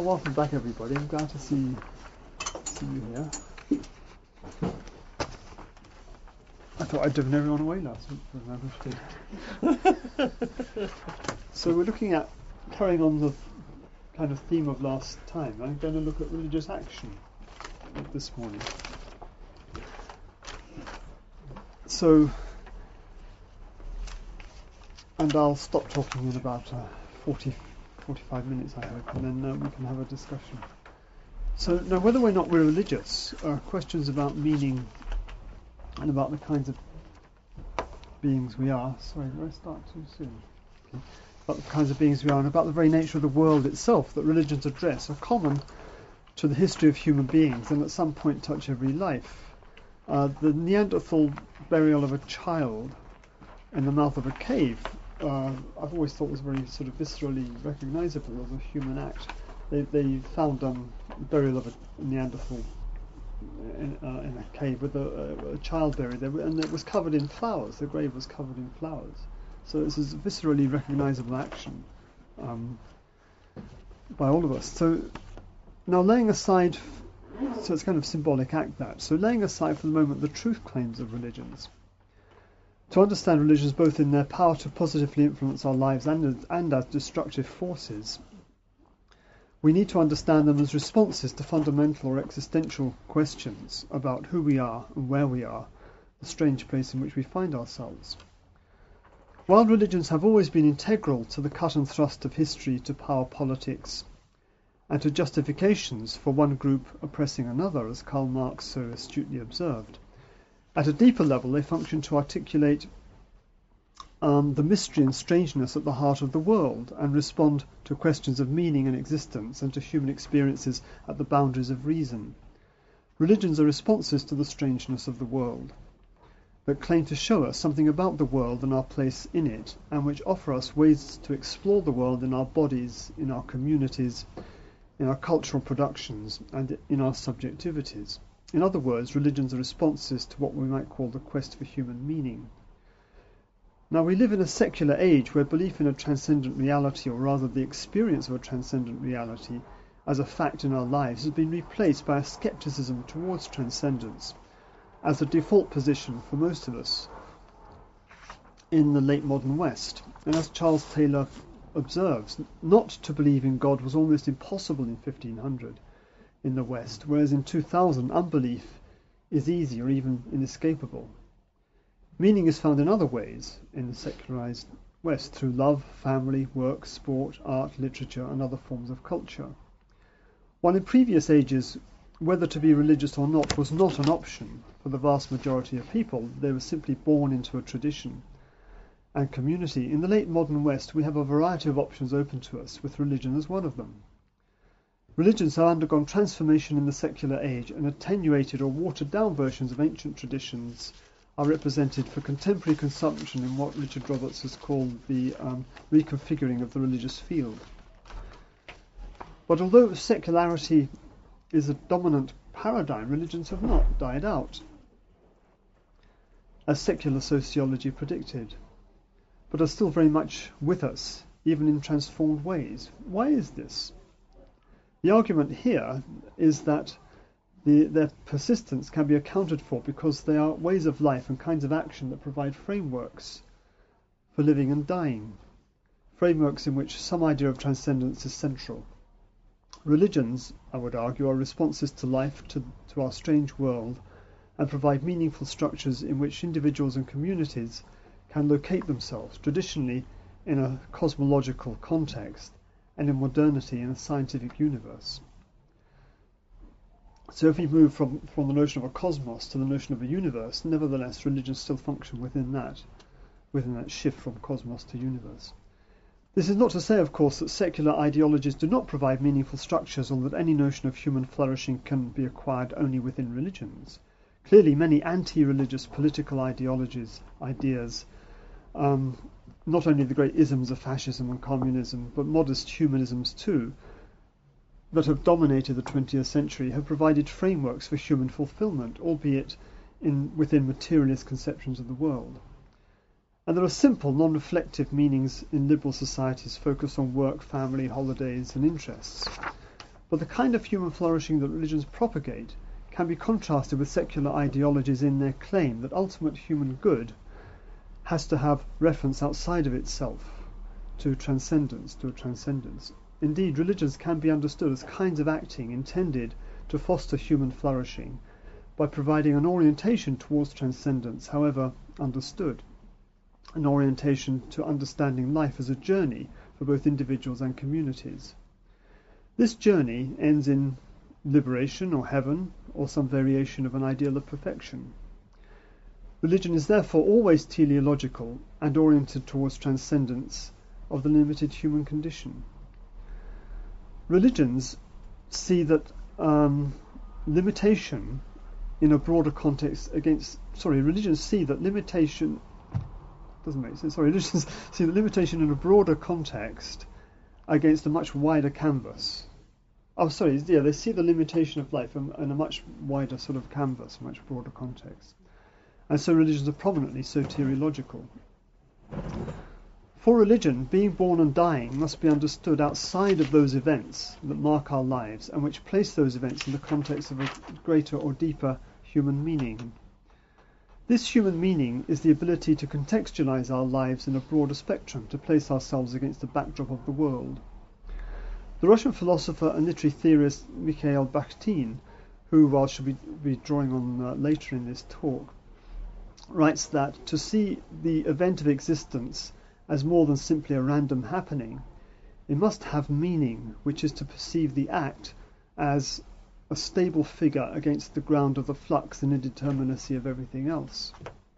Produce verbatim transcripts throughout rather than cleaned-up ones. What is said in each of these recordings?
Well, welcome back, everybody. I'm glad to see see you here. I thought I'd driven everyone away last week, but I did. So we're looking at carrying on the kind of theme of last time. I'm going to look at religious action this morning. So, and I'll stop talking in about uh, forty, forty-five minutes, I hope, and then uh, we can have a discussion. So now, whether or not we're religious are questions about meaning and about the kinds of beings we are. Sorry, did I start too soon? Okay. About the kinds of beings we are and about the very nature of the world itself that religions address are common to the history of human beings and at some point touch every life. Uh, the Neanderthal burial of a child in the mouth of a cave, uh, I've always thought was very sort of viscerally recognisable as a human act. They, they found um, burial of a Neanderthal in, uh, in a cave with a, a, a child buried there, and it was covered in flowers. The grave was covered in flowers. So this is a viscerally recognisable action um, by all of us. So now laying aside, so it's kind of symbolic act that. So laying aside for the moment the truth claims of religions. To understand religions both in their power to positively influence our lives and, and as destructive forces, we need to understand them as responses to fundamental or existential questions about who we are and where we are, the strange place in which we find ourselves. While religions have always been integral to the cut and thrust of history, to power politics, and to justifications for one group oppressing another, as Karl Marx so astutely observed, at a deeper level they function to articulate Um, the mystery and strangeness at the heart of the world and respond to questions of meaning and existence and to human experiences at the boundaries of reason. Religions are responses to the strangeness of the world, that claim to show us something about the world and our place in it, and which offer us ways to explore the world in our bodies, in our communities, in our cultural productions, and in our subjectivities. In other words, religions are responses to what we might call the quest for human meaning. Now, we live in a secular age where belief in a transcendent reality, or rather the experience of a transcendent reality as a fact in our lives, has been replaced by a skepticism towards transcendence as a default position for most of us in the late modern West. And as Charles Taylor observes, not to believe in God was almost impossible in fifteen hundred in the West, whereas in two thousand unbelief is easy or even inescapable. Meaning is found in other ways in the secularized West, through love, family, work, sport, art, literature, and other forms of culture. While in previous ages, whether to be religious or not was not an option for the vast majority of people, they were simply born into a tradition and community. In the late modern West, we have a variety of options open to us, with religion as one of them. Religions have undergone transformation in the secular age, and attenuated or watered-down versions of ancient traditions are represented for contemporary consumption in what Richard Roberts has called the um, reconfiguring of the religious field. But although secularity is a dominant paradigm, religions have not died out, as secular sociology predicted, but are still very much with us, even in transformed ways. Why is this? The argument here is that The, their persistence can be accounted for because they are ways of life and kinds of action that provide frameworks for living and dying, frameworks in which some idea of transcendence is central. Religions, I would argue, are responses to life, to, to our strange world, and provide meaningful structures in which individuals and communities can locate themselves, traditionally in a cosmological context, and in modernity in a scientific universe. So if we move from, from the notion of a cosmos to the notion of a universe, nevertheless religions still function within that, within that shift from cosmos to universe. This is not to say, of course, that secular ideologies do not provide meaningful structures, or that any notion of human flourishing can be acquired only within religions. Clearly, many anti-religious political ideologies, ideas, um, not only the great isms of fascism and communism, but modest humanisms too, that have dominated the twentieth century, have provided frameworks for human fulfillment, albeit in, within materialist conceptions of the world. And there are simple, non-reflective meanings in liberal societies focused on work, family, holidays, and interests. but the kind of human flourishing that religions propagate can be contrasted with secular ideologies in their claim that ultimate human good has to have reference outside of itself, to transcendence, to a transcendence. Indeed, religions can be understood as kinds of acting intended to foster human flourishing by providing an orientation towards transcendence, however understood, an orientation to understanding life as a journey for both individuals and communities. This journey ends in liberation or heaven or some variation of an ideal of perfection. Religion is therefore always teleological and oriented towards transcendence of the limited human condition. Religions see that um, limitation in a broader context against, sorry, religions see that limitation, doesn't make sense, sorry, religions see that limitation in a broader context against a much wider canvas. Oh, sorry, yeah, they see the limitation of life in, in a much wider sort of canvas, much broader context. And so religions are prominently soteriological. For religion, being born and dying must be understood outside of those events that mark our lives and which place those events in the context of a greater or deeper human meaning. This human meaning is the ability to contextualize our lives in a broader spectrum, to place ourselves against the backdrop of the world. The Russian philosopher and literary theorist Mikhail Bakhtin, who I shall be, be drawing on uh, later in this talk, writes that to see the event of existence as more than simply a random happening, it must have meaning, which is to perceive the act as a stable figure against the ground of the flux and indeterminacy of everything else.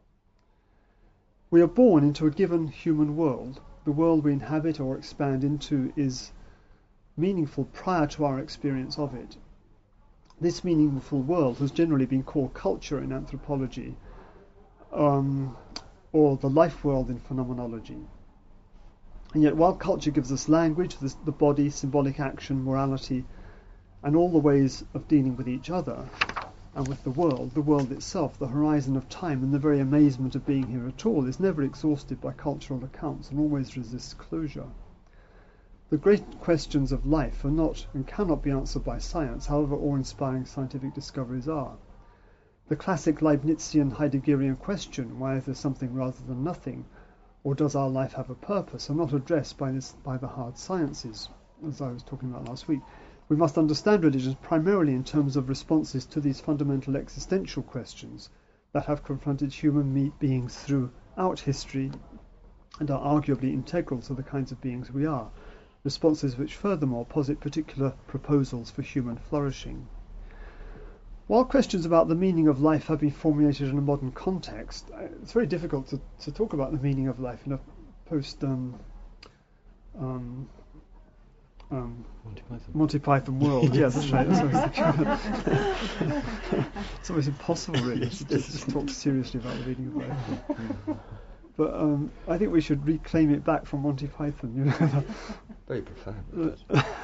We are born into a given human world. The world we inhabit or expand into is meaningful prior to our experience of it. This meaningful world has generally been called culture in anthropology, um, or the life world in phenomenology. And yet while culture gives us language, the, the body, symbolic action, morality, and all the ways of dealing with each other and with the world, the world itself, the horizon of time and the very amazement of being here at all is never exhausted by cultural accounts and always resists closure. The great questions of life are not and cannot be answered by science, however awe-inspiring scientific discoveries are. The classic Leibnizian Heideggerian question, why is there something rather than nothing, or does our life have a purpose, are not addressed by this by the hard sciences, as I was talking about last week. We must understand religions primarily in terms of responses to these fundamental existential questions that have confronted human beings throughout history and are arguably integral to the kinds of beings we are, responses which furthermore posit particular proposals for human flourishing. While questions about the meaning of life have been formulated in a modern context, it's very difficult to, to talk about the meaning of life in a post um, um, um, Monty Python. Monty Python world. Yeah, that's right. That's it's always impossible, really, yes, to just, just talk seriously about the meaning of life. But um, I think we should reclaim it back from Monty Python. You know, very profound.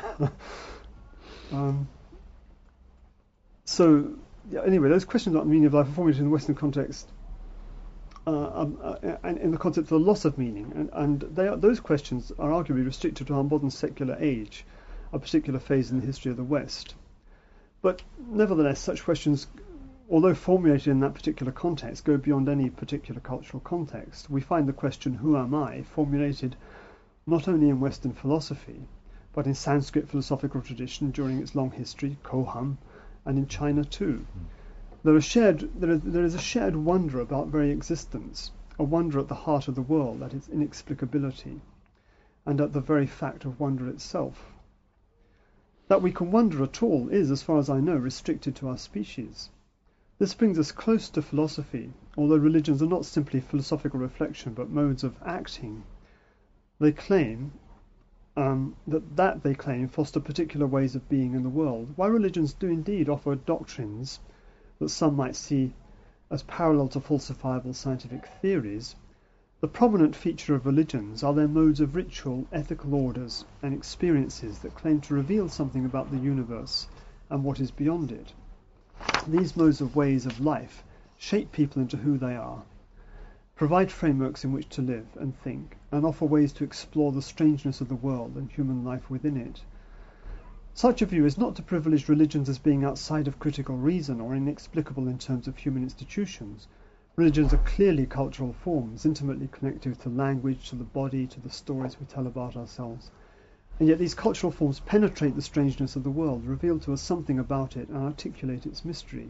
um, So, yeah, anyway, those questions about the meaning of life are formulated in the Western context uh, um, uh, and in the concept of the loss of meaning. And, and they are, those questions are arguably restricted to our modern secular age, a particular phase in the history of the West. But nevertheless, such questions, although formulated in that particular context, go beyond any particular cultural context. We find the question, who am I, formulated not only in Western philosophy, but in Sanskrit philosophical tradition during its long history, Koham, and in China too. There is, shared, there, is, there is a shared wonder about very existence, a wonder at the heart of the world, at its inexplicability, and at the very fact of wonder itself. That we can wonder at all is, as far as I know, restricted to our species. This brings us close to philosophy, although religions are not simply philosophical reflection, but modes of acting. They claim Um, that, that they claim foster particular ways of being in the world. While religions do indeed offer doctrines that some might see as parallel to falsifiable scientific theories, the prominent feature of religions are their modes of ritual, ethical orders, and experiences that claim to reveal something about the universe and what is beyond it. These modes of ways of life shape people into who they are, provide frameworks in which to live and think, and offer ways to explore the strangeness of the world and human life within it. Such a view is not to privilege religions as being outside of critical reason or inexplicable in terms of human institutions. Religions are clearly cultural forms, intimately connected to language, to the body, to the stories we tell about ourselves. And yet these cultural forms penetrate the strangeness of the world, reveal to us something about it, and articulate its mystery.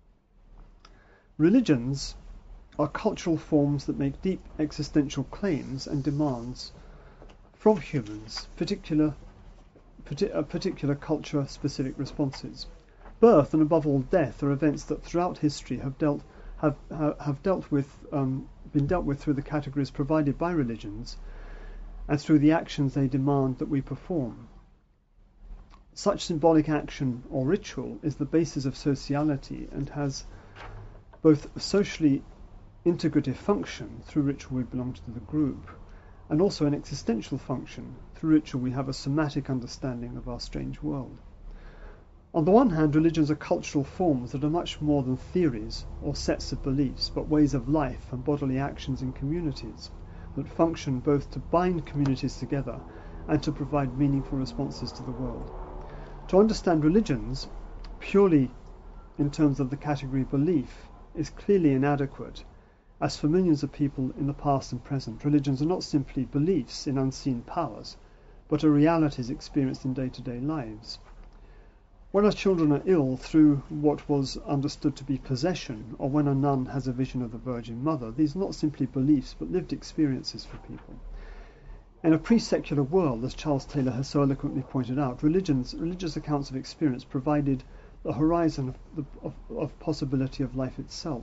Religions are cultural forms that make deep existential claims and demands from humans, particular, partic- particular culture-specific responses. Birth, and above all death, are events that throughout history have dealt have have dealt with um, been dealt with through the categories provided by religions and through the actions they demand that we perform. Such symbolic action or ritual is the basis of sociality and has both a socially integrative function. Through ritual we belong to the group, and also an existential function. Through ritual we have a somatic understanding of our strange world. On the one hand, religions are cultural forms that are much more than theories or sets of beliefs, but ways of life and bodily actions in communities that function both to bind communities together and to provide meaningful responses to the world. To understand religions purely in terms of the category belief is clearly inadequate, as for millions of people in the past and present, religions are not simply beliefs in unseen powers, but are realities experienced in day-to-day lives. When our children are ill through what was understood to be possession, or when a nun has a vision of the Virgin Mother, these are not simply beliefs but lived experiences for people. In a pre-secular world, as Charles Taylor has so eloquently pointed out, religions, religious accounts of experience provided the horizon of, of, of possibility of life itself.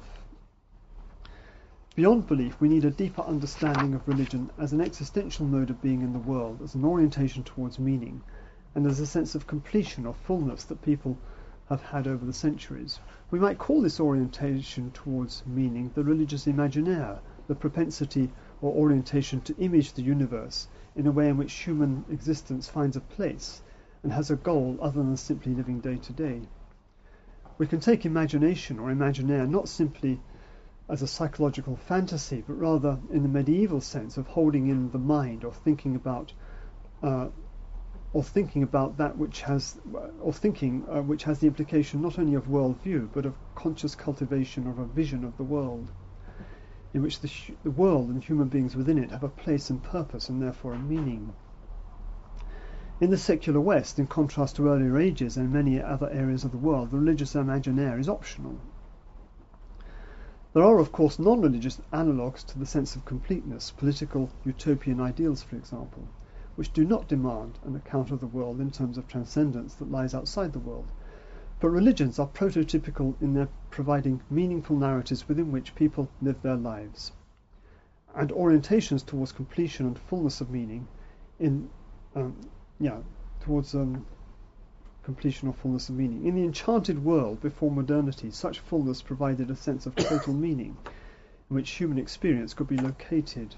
Beyond belief, we need a deeper understanding of religion as an existential mode of being in the world, as an orientation towards meaning, and as a sense of completion or fullness that people have had over the centuries. We might call this orientation towards meaning the religious imaginaire, the propensity or orientation to image the universe in a way in which human existence finds a place and has a goal other than simply living day to day. We can take imagination or imaginaire not simply as a psychological fantasy, but rather in the medieval sense of holding in the mind or thinking about uh, or thinking about that which has, or thinking uh, which has the implication not only of worldview, but of conscious cultivation of a vision of the world, in which the, hu- the world and human beings within it have a place and purpose and therefore a meaning. In the secular West, in contrast to earlier ages and many other areas of the world, the religious imaginaire is optional. There are, of course, non-religious analogues to the sense of completeness, political utopian ideals, for example, which do not demand an account of the world in terms of transcendence that lies outside the world. But religions are prototypical in their providing meaningful narratives within which people live their lives, and orientations towards completion and fullness of meaning in, um, yeah, towards um, completion or fullness of meaning. In the enchanted world before modernity, such fullness provided a sense of total meaning in which human experience could be located.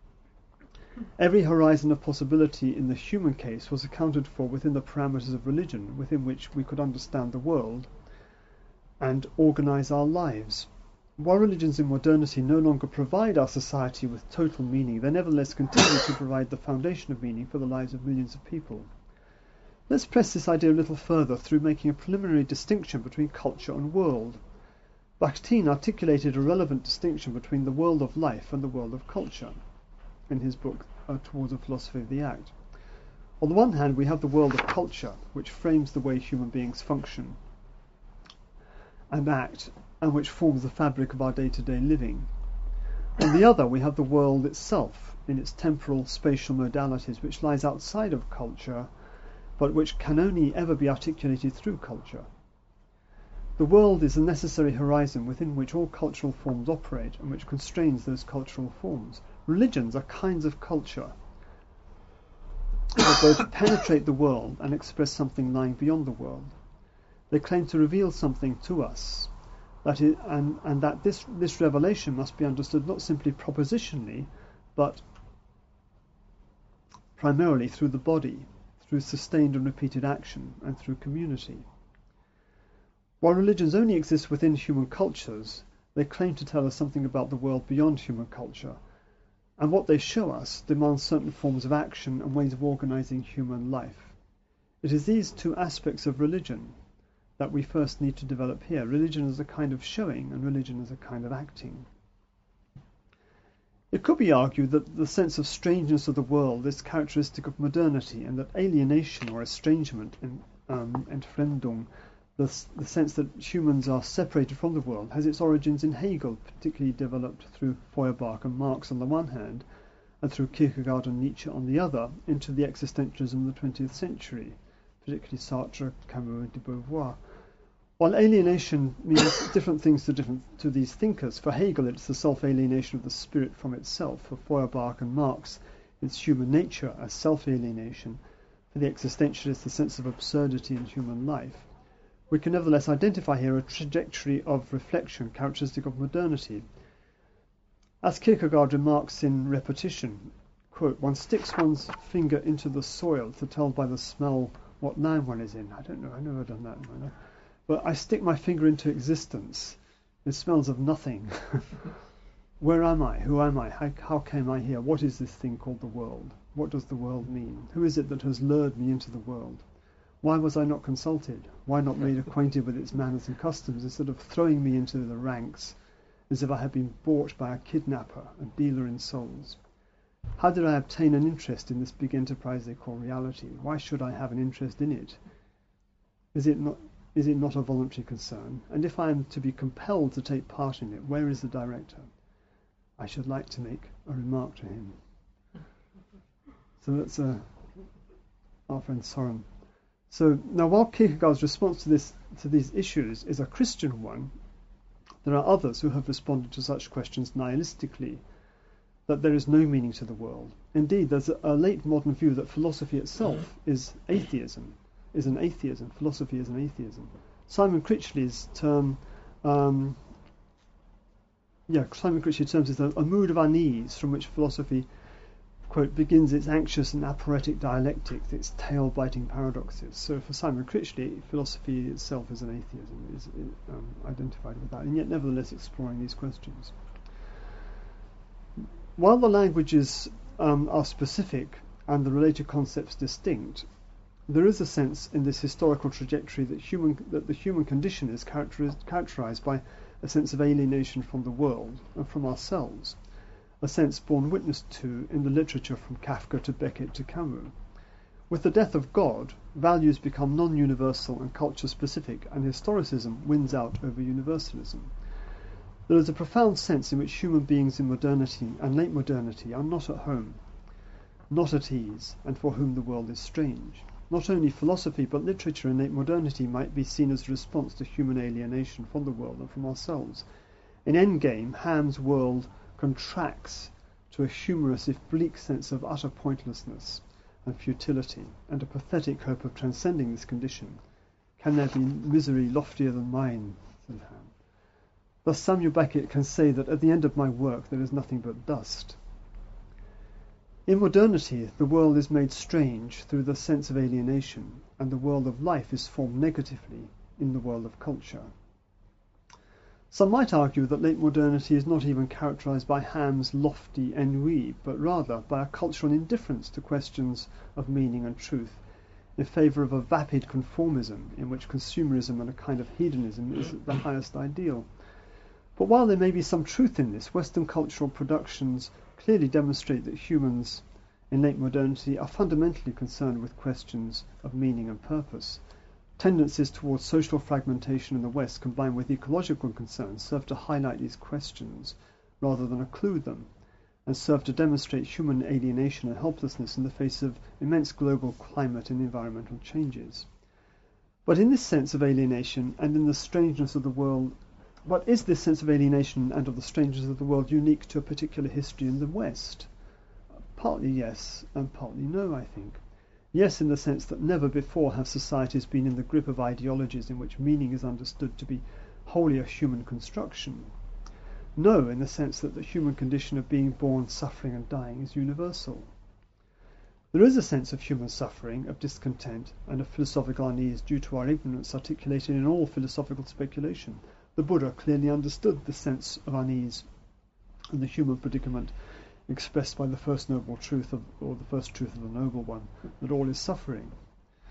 Every horizon of possibility in the human case was accounted for within the parameters of religion, within which we could understand the world and organize our lives. While religions in modernity no longer provide our society with total meaning, they nevertheless continue to provide the foundation of meaning for the lives of millions of people. Let's press this idea a little further through making a preliminary distinction between culture and world. Bakhtin articulated a relevant distinction between the world of life and the world of culture in his book uh, Towards a Philosophy of the Act. On the one hand, we have the world of culture, which frames the way human beings function and act, and which forms the fabric of our day-to-day living. On the other, we have the world itself, in its temporal, spatial modalities, which lies outside of culture, but which can only ever be articulated through culture. The world is a necessary horizon within which all cultural forms operate and which constrains those cultural forms. Religions are kinds of culture that both penetrate the world and express something lying beyond the world. They claim to reveal something to us, that is, and, and that this, this revelation must be understood not simply propositionally, but primarily through the body, through sustained and repeated action, and through community. While religions only exist within human cultures, they claim to tell us something about the world beyond human culture, and what they show us demands certain forms of action and ways of organizing human life. It is these two aspects of religion that we first need to develop here. Religion as a kind of showing and religion as a kind of acting. It could be argued that the sense of strangeness of the world is characteristic of modernity, and that alienation or estrangement, and um, Entfremdung, the, the sense that humans are separated from the world, has its origins in Hegel, particularly developed through Feuerbach and Marx on the one hand, and through Kierkegaard and Nietzsche on the other, into the existentialism of the twentieth century, particularly Sartre, Camus, and de Beauvoir. While alienation means different things to different to these thinkers, for Hegel it's the self-alienation of the spirit from itself. For Feuerbach and Marx, it's human nature as self-alienation. For the existentialists, the sense of absurdity in human life. We can nevertheless identify here a trajectory of reflection characteristic of modernity. As Kierkegaard remarks in Repetition, quote, "One sticks one's finger into the soil to tell by the smell what land one is in." I don't know, I've never done that in my life. But I stick my finger into existence. It smells of nothing. Where am I? Who am I? How, how came I here? What is this thing called the world? What does the world mean? Who is it that has lured me into the world? Why was I not consulted? Why not made acquainted with its manners and customs instead of throwing me into the ranks as if I had been bought by a kidnapper, a dealer in souls? How did I obtain an interest in this big enterprise they call reality? Why should I have an interest in it? Is it not... Is it not a voluntary concern? And if I am to be compelled to take part in it, where is the director? I should like to make a remark to him. So that's uh, our friend Soren. So now, while Kierkegaard's response to this to these issues is a Christian one, there are others who have responded to such questions nihilistically, that there is no meaning to the world. Indeed, there's a, a late modern view that philosophy itself is atheism. is an atheism. Philosophy is an atheism. Simon Critchley's term, um, yeah, Simon Critchley's term is a, a mood of unease from which philosophy, quote, begins its anxious and aphoretic dialectics, its tail-biting paradoxes. So for Simon Critchley, philosophy itself is an atheism, is um, identified with that, and yet nevertheless exploring these questions. While the languages um, are specific and the related concepts distinct, there is a sense in this historical trajectory that human that the human condition is characterized by a sense of alienation from the world and from ourselves, a sense borne witness to in the literature from Kafka to Beckett to Camus. With the death of God, values become non-universal and culture-specific, and historicism wins out over universalism. There is a profound sense in which human beings in modernity and late modernity are not at home, not at ease, and for whom the world is strange. Not only philosophy, but literature in late modernity might be seen as a response to human alienation from the world and from ourselves. In Endgame, Ham's world contracts to a humorous, if bleak, sense of utter pointlessness and futility, and a pathetic hope of transcending this condition. Can there be misery loftier than mine? Said Ham. Thus Samuel Beckett can say that at the end of my work there is nothing but dust. In modernity, the world is made strange through the sense of alienation, and the world of life is formed negatively in the world of culture. Some might argue that late modernity is not even characterized by Ham's lofty ennui, but rather by a cultural indifference to questions of meaning and truth, in favour of a vapid conformism in which consumerism and a kind of hedonism is the highest ideal. But while there may be some truth in this, Western cultural productions clearly demonstrate that humans in late modernity are fundamentally concerned with questions of meaning and purpose. Tendencies towards social fragmentation in the West combined with ecological concerns serve to highlight these questions rather than occlude them, and serve to demonstrate human alienation and helplessness in the face of immense global climate and environmental changes. But in this sense of alienation and in the strangeness of the world But is this sense of alienation and of the strangeness of the world unique to a particular history in the West? Partly yes, and partly no, I think. Yes, in the sense that never before have societies been in the grip of ideologies in which meaning is understood to be wholly a human construction. No, in the sense that the human condition of being born, suffering and dying is universal. There is a sense of human suffering, of discontent, and of philosophical unease due to our ignorance articulated in all philosophical speculation. The Buddha clearly understood the sense of unease and the human predicament expressed by the first noble truth of, or the first truth of the noble one, that all is suffering.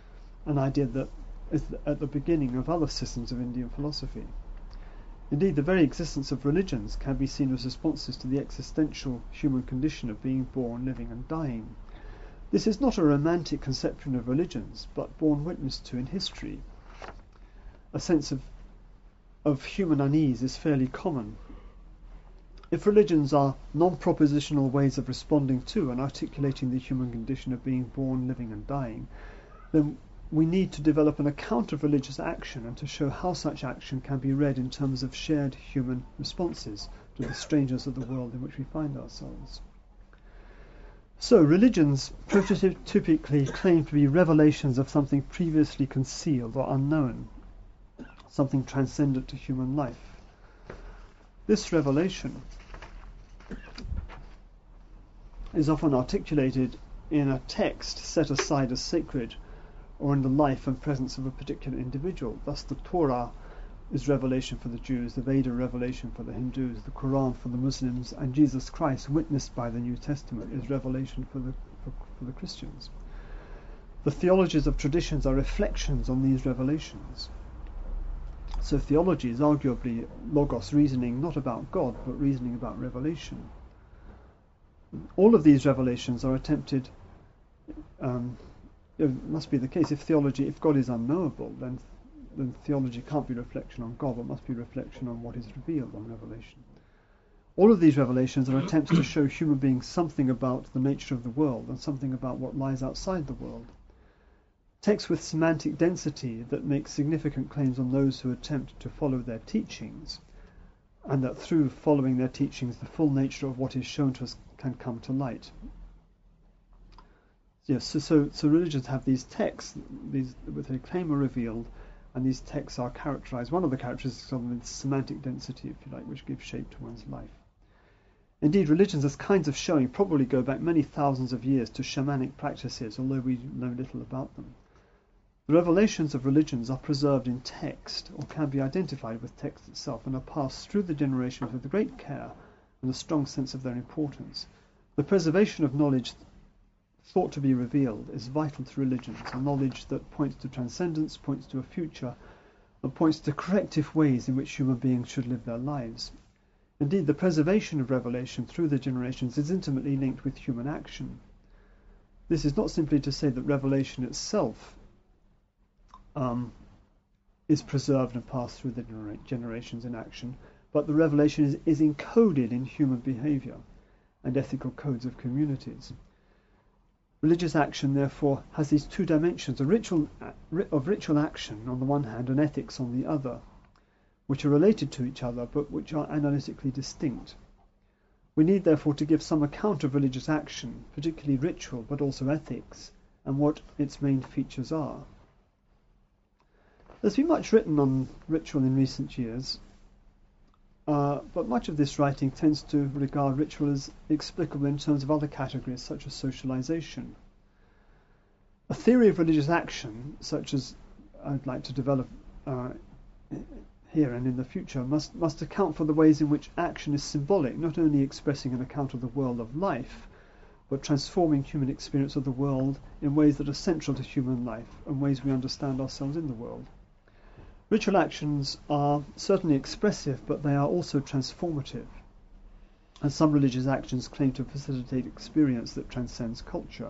an idea that is at the beginning of other systems of Indian philosophy. Indeed, the very existence of religions can be seen as responses to the existential human condition of being born, living and dying. This is not a romantic conception of religions, but borne witness to in history. A sense of, of human unease is fairly common. If religions are non-propositional ways of responding to and articulating the human condition of being born, living and dying, then we need to develop an account of religious action and to show how such action can be read in terms of shared human responses to the strangeness of the world in which we find ourselves. So, religions prototypically claim to be revelations of something previously concealed or unknown, something transcendent to human life. This revelation is often articulated in a text set aside as sacred, or in the life and presence of a particular individual. Thus the Torah is revelation for the Jews, the Veda revelation for the Hindus, the Quran for the Muslims, and Jesus Christ, witnessed by the New Testament, is revelation for the, for, for the Christians. The theologies of traditions are reflections on these revelations. So theology is arguably logos, reasoning not about God, but reasoning about revelation. All of these revelations are attempted um, it must be the case. If theology, if God is unknowable, then then theology can't be reflection on God, but must be reflection on what is revealed on revelation. All of these revelations are attempts to show human beings something about the nature of the world and something about what lies outside the world. Texts with semantic density that make significant claims on those who attempt to follow their teachings, and that through following their teachings the full nature of what is shown to us can come to light. Yes, so, so, so religions have these texts, these which they claim are revealed, and these texts are characterized. One of the characteristics of them is semantic density, if you like, which gives shape to one's life. Indeed, religions as kinds of showing probably go back many thousands of years to shamanic practices, although we know little about them. The revelations of religions are preserved in text, or can be identified with text itself, and are passed through the generations with great care and a strong sense of their importance. The preservation of knowledge thought to be revealed is vital to religions, a knowledge that points to transcendence, points to a future, and points to corrective ways in which human beings should live their lives. Indeed, the preservation of revelation through the generations is intimately linked with human action. This is not simply to say that revelation itself um, is preserved and passed through the genera- generations in action, but the revelation is, is encoded in human behavior and ethical codes of communities. Religious action, therefore, has these two dimensions, a ritual, of ritual action on the one hand and ethics on the other, which are related to each other but which are analytically distinct. We need, therefore, to give some account of religious action, particularly ritual but also ethics, and what its main features are. There's been much written on ritual in recent years, Uh, but much of this writing tends to regard ritual as explicable in terms of other categories such as socialization. A theory of religious action, such as I'd like to develop uh, here and in the future, must, must account for the ways in which action is symbolic, not only expressing an account of the world of life, but transforming human experience of the world in ways that are central to human life and ways we understand ourselves in the world. Ritual actions are certainly expressive, but they are also transformative, and some religious actions claim to facilitate experience that transcends culture.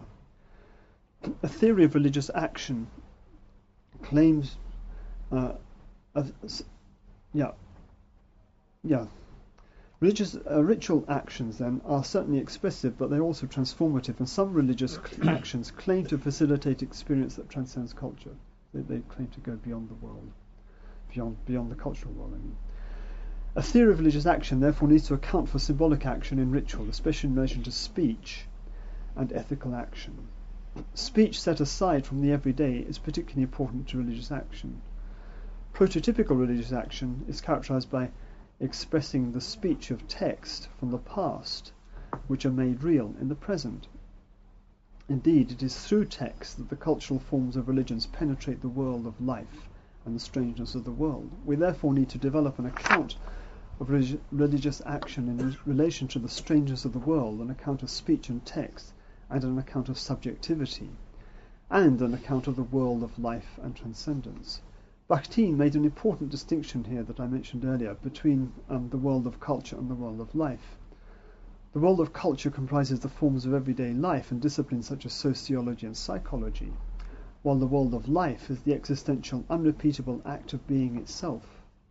A theory of religious action claims, uh, a, yeah, yeah, religious uh, ritual actions then are certainly expressive, but they're also transformative, and some religious actions claim to facilitate experience that transcends culture. They, they claim to go beyond the world. Beyond, beyond the cultural world, I mean. A theory of religious action therefore needs to account for symbolic action in ritual, especially in relation to speech and ethical action. Speech set aside from the everyday is particularly important to religious action. Prototypical religious action is characterized by expressing the speech of text from the past, which are made real in the present. Indeed, it is through text that the cultural forms of religions penetrate the world of life and the strangeness of the world. We therefore need to develop an account of relig- religious action in re- relation to the strangeness of the world, an account of speech and text, and an account of subjectivity. and an account of the world of life and transcendence. Bakhtin made an important distinction here that I mentioned earlier between um, the world of culture and the world of life. The world of culture comprises the forms of everyday life and disciplines such as sociology and psychology, while the world of life is the existential, unrepeatable act of being itself.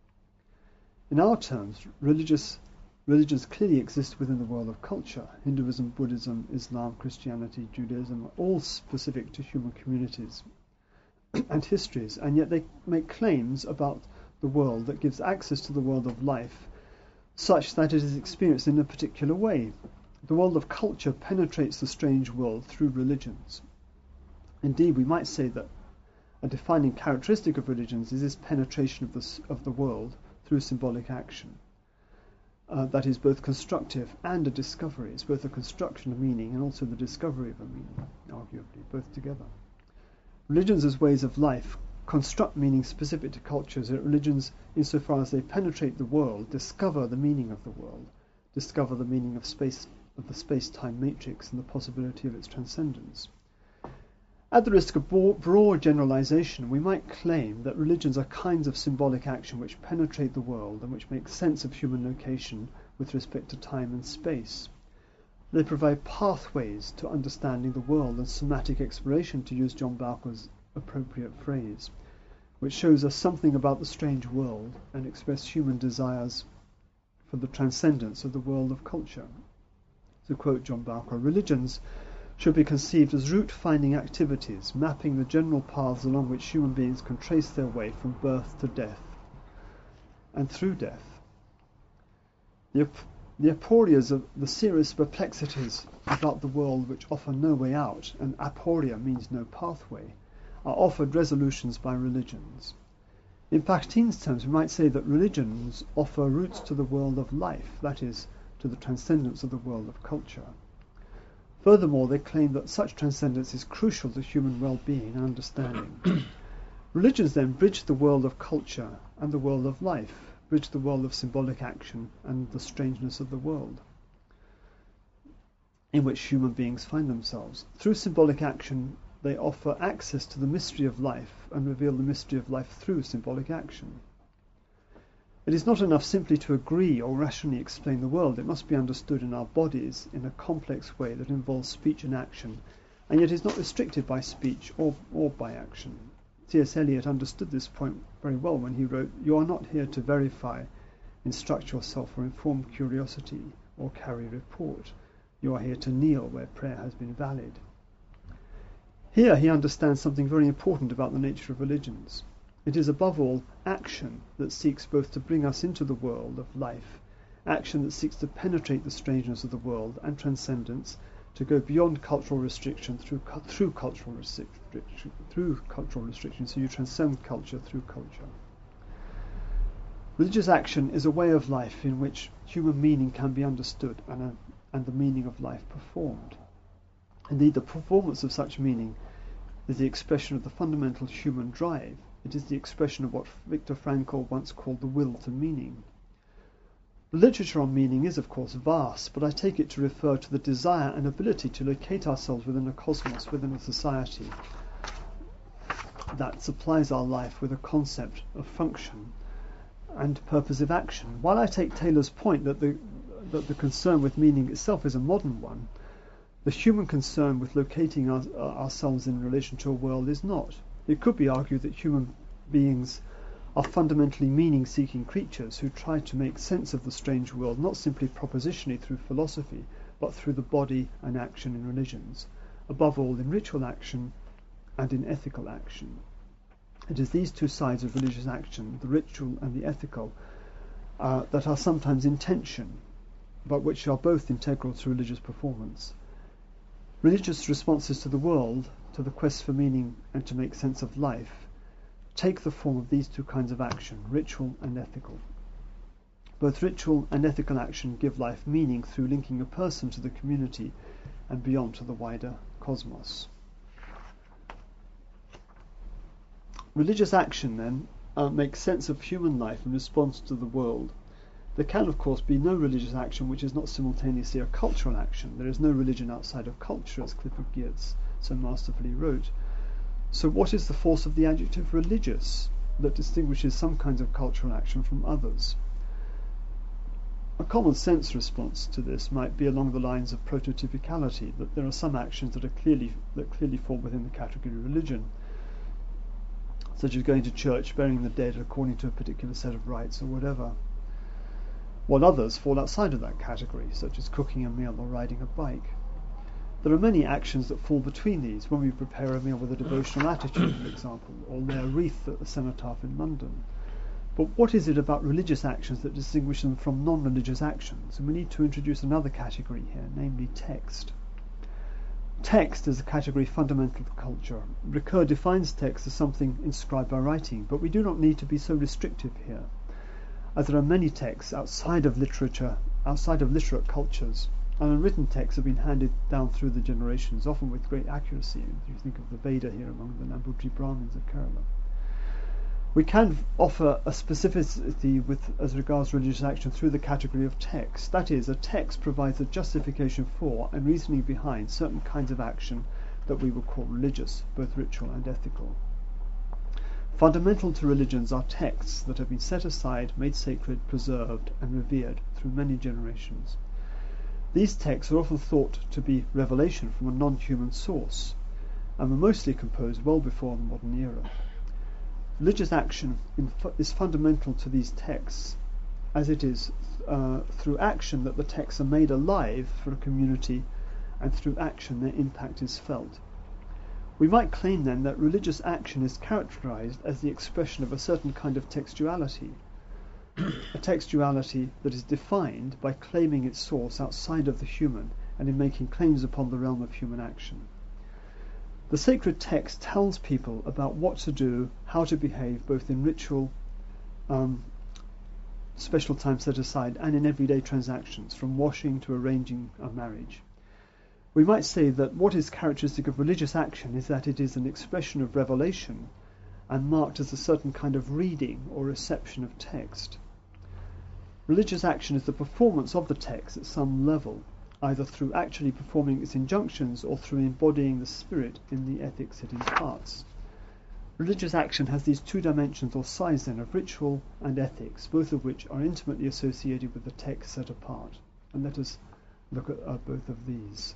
In our terms, religious religions clearly exist within the world of culture. Hinduism, Buddhism, Islam, Christianity, Judaism are all specific to human communities and histories, and yet they make claims about the world that gives access to the world of life such that it is experienced in a particular way. The world of culture penetrates the strange world through religions. Indeed, we might say that a defining characteristic of religions is this penetration of the, of the world through symbolic action. Uh, that is both constructive and a discovery. It's both a construction of meaning and also the discovery of a meaning, arguably, both together. Religions as ways of life construct meaning specific to cultures, yet religions, insofar as they penetrate the world, discover the meaning of the world, discover the meaning of space, of the space-time matrix and the possibility of its transcendence. At the risk of broad generalization, we might claim that religions are kinds of symbolic action which penetrate the world and which make sense of human location with respect to time and space. They provide pathways to understanding the world and somatic exploration, to use John Bowker's appropriate phrase, which shows us something about the strange world and express human desires for the transcendence of the world of culture. To quote John Bowker, religions should be conceived as route-finding activities, mapping the general paths along which human beings can trace their way from birth to death and through death. The, ap- the aporias of the serious perplexities about the world which offer no way out, and aporia means no pathway, are offered resolutions by religions. In Bakhtin's terms, we might say that religions offer routes to the world of life, that is, to the transcendence of the world of culture. Furthermore, they claim that such transcendence is crucial to human well-being and understanding. Religions then bridge the world of culture and the world of life, bridge the world of symbolic action and the strangeness of the world in which human beings find themselves. Through symbolic action, they offer access to the mystery of life and reveal the mystery of life through symbolic action. It is not enough simply to agree or rationally explain the world. It must be understood in our bodies in a complex way that involves speech and action, and yet is not restricted by speech or, or by action. T S Eliot understood this point very well when he wrote, "You are not here to verify, instruct yourself, or inform curiosity, or carry report. You are here to kneel where prayer has been valid." Here he understands something very important about the nature of religions. It is above all action that seeks both to bring us into the world of life, action that seeks to penetrate the strangeness of the world and transcendence, to go beyond cultural restriction through through cultural restriction through cultural restriction, so you transcend culture through culture. Religious action is a way of life in which human meaning can be understood and, a, and the meaning of life performed. Indeed, the performance of such meaning is the expression of the fundamental human drive. It is the expression of what Viktor Frankl once called the will to meaning. The literature on meaning is, of course, vast, but I take it to refer to the desire and ability to locate ourselves within a cosmos, within a society that supplies our life with a concept of function and purposive action. While I take Taylor's point that the, that the concern with meaning itself is a modern one, the human concern with locating our, uh, ourselves in relation to a world is not. It could be argued that human beings are fundamentally meaning-seeking creatures who try to make sense of the strange world, not simply propositionally through philosophy, but through the body and action in religions, above all in ritual action and in ethical action. It is these two sides of religious action, the ritual and the ethical, uh, that are sometimes in tension, but which are both integral to religious performance. Religious responses to the world, to the quest for meaning and to make sense of life, take the form of these two kinds of action, ritual and ethical. Both ritual and ethical action give life meaning through linking a person to the community and beyond to the wider cosmos. Religious action, then, uh, makes sense of human life in response to the world. There can, of course, be no religious action which is not simultaneously a cultural action. There is no religion outside of culture, as Clifford Geertz so masterfully wrote. So what is the force of the adjective religious that distinguishes some kinds of cultural action from others? A common sense response to this might be along the lines of prototypicality, that there are some actions that are clearly that clearly fall within the category of religion, such as going to church, burying the dead according to a particular set of rites or whatever, while others fall outside of that category, such as cooking a meal or riding a bike. There are many actions that fall between these, when we prepare a meal with a devotional attitude, for example, or lay a wreath at the cenotaph in London. But what is it about religious actions that distinguish them from non-religious actions? And we need to introduce another category here, namely text. Text is a category fundamental to culture. Ricoeur defines text as something inscribed by writing, but we do not need to be so restrictive here, as there are many texts outside of literature, outside of literate cultures, and unwritten texts have been handed down through the generations, often with great accuracy. If you think of the Veda here among the Nambutri Brahmins of Kerala. We can offer a specificity with as regards religious action through the category of text. That is, a text provides a justification for and reasoning behind certain kinds of action that we would call religious, both ritual and ethical. Fundamental to religions are texts that have been set aside, made sacred, preserved, and revered through many generations. These texts are often thought to be revelation from a non-human source, and were mostly composed well before the modern era. Religious action is fundamental to these texts, as it is uh, through action that the texts are made alive for a community, and through action their impact is felt. We might claim then that religious action is characterized as the expression of a certain kind of textuality, a textuality that is defined by claiming its source outside of the human and in making claims upon the realm of human action. The sacred text tells people about what to do, how to behave, both in ritual, um, special time set aside, and in everyday transactions, from washing to arranging a marriage. We might say that what is characteristic of religious action is that it is an expression of revelation and marked as a certain kind of reading or reception of text. Religious action is the performance of the text at some level, either through actually performing its injunctions or through embodying the spirit in the ethics it imparts. Religious action has these two dimensions or sides then of ritual and ethics, both of which are intimately associated with the text set apart. And let us look at uh, both of these.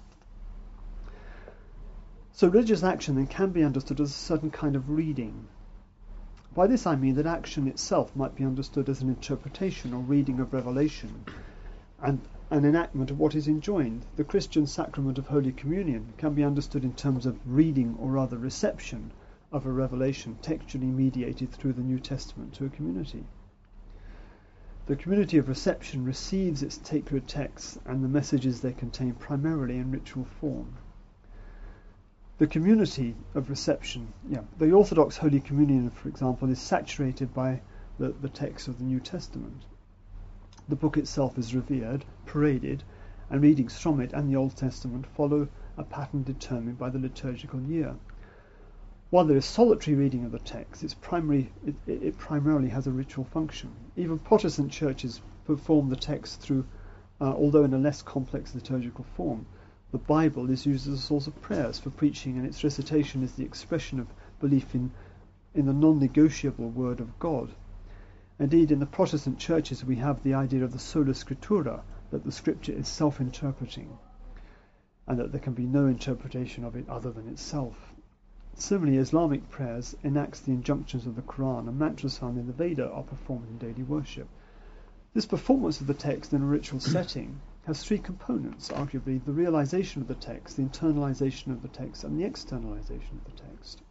So religious action then can be understood as a certain kind of reading. By this I mean that action itself might be understood as an interpretation or reading of revelation, and an enactment of what is enjoined. The Christian sacrament of Holy Communion can be understood in terms of reading, or rather reception, of a revelation textually mediated through the New Testament to a community. The community of reception receives its sacred texts and the messages they contain primarily in ritual form. The community of reception, yeah, the Orthodox Holy Communion, for example, is saturated by the, the text of the New Testament. The book itself is revered, paraded, and readings from it and the Old Testament follow a pattern determined by the liturgical year. While there is solitary reading of the text, its primary, it, it primarily has a ritual function. Even Protestant churches perform the text through, uh, although in a less complex liturgical form. The Bible is used as a source of prayers for preaching, and its recitation is the expression of belief in, in the non-negotiable word of God. Indeed, in the Protestant churches we have the idea of the sola scriptura, that the scripture is self-interpreting, and that there can be no interpretation of it other than itself. Similarly, Islamic prayers enacts the injunctions of the Quran, and mantras found in the Veda are performed in daily worship. This performance of the text in a ritual setting has three components, arguably: the realization of the text, the internalization of the text, and the externalization of the text.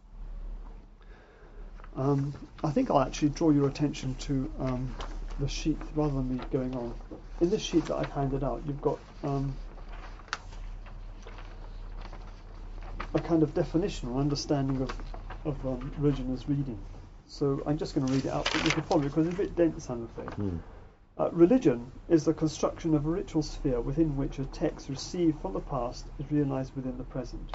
Um, I think I'll actually draw your attention to um, the sheet rather than me going on. In this sheet that I've handed out, you've got um, a kind of definition or understanding of, of um, religion as reading. So I'm just going to read it out, but you can follow it because it's a bit dense, I'm afraid. Mm. Uh, religion is the construction of a ritual sphere within which a text received from the past is realized within the present.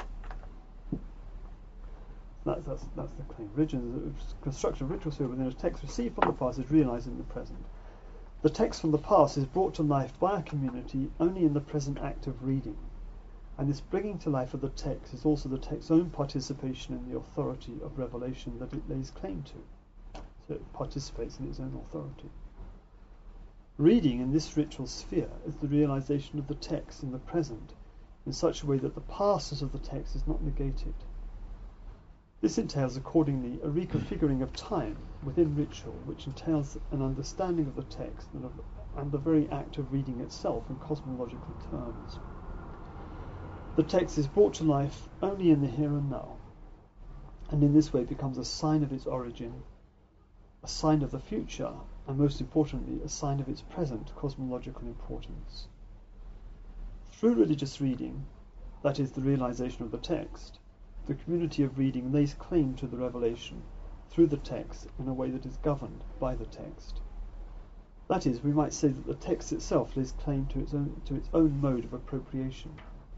That's, that's, that's the claim. Religion is the construction of a ritual sphere within a text received from the past is realized in the present. The text from the past is brought to life by a community only in the present act of reading. And this bringing to life of the text is also the text's own participation in the authority of revelation that it lays claim to. So it participates in its own authority. Reading in this ritual sphere is the realization of the text in the present in such a way that the pastness of the text is not negated. This entails accordingly a reconfiguring of time within ritual, which entails an understanding of the text and, of, and the very act of reading itself in cosmological terms. The text is brought to life only in the here and now, and in this way becomes a sign of its origin, a sign of the future, and most importantly, a sign of its present cosmological importance. Through religious reading, that is, the realization of the text, the community of reading lays claim to the revelation through the text in a way that is governed by the text. That is, we might say that the text itself lays claim to its own, to its own mode of appropriation.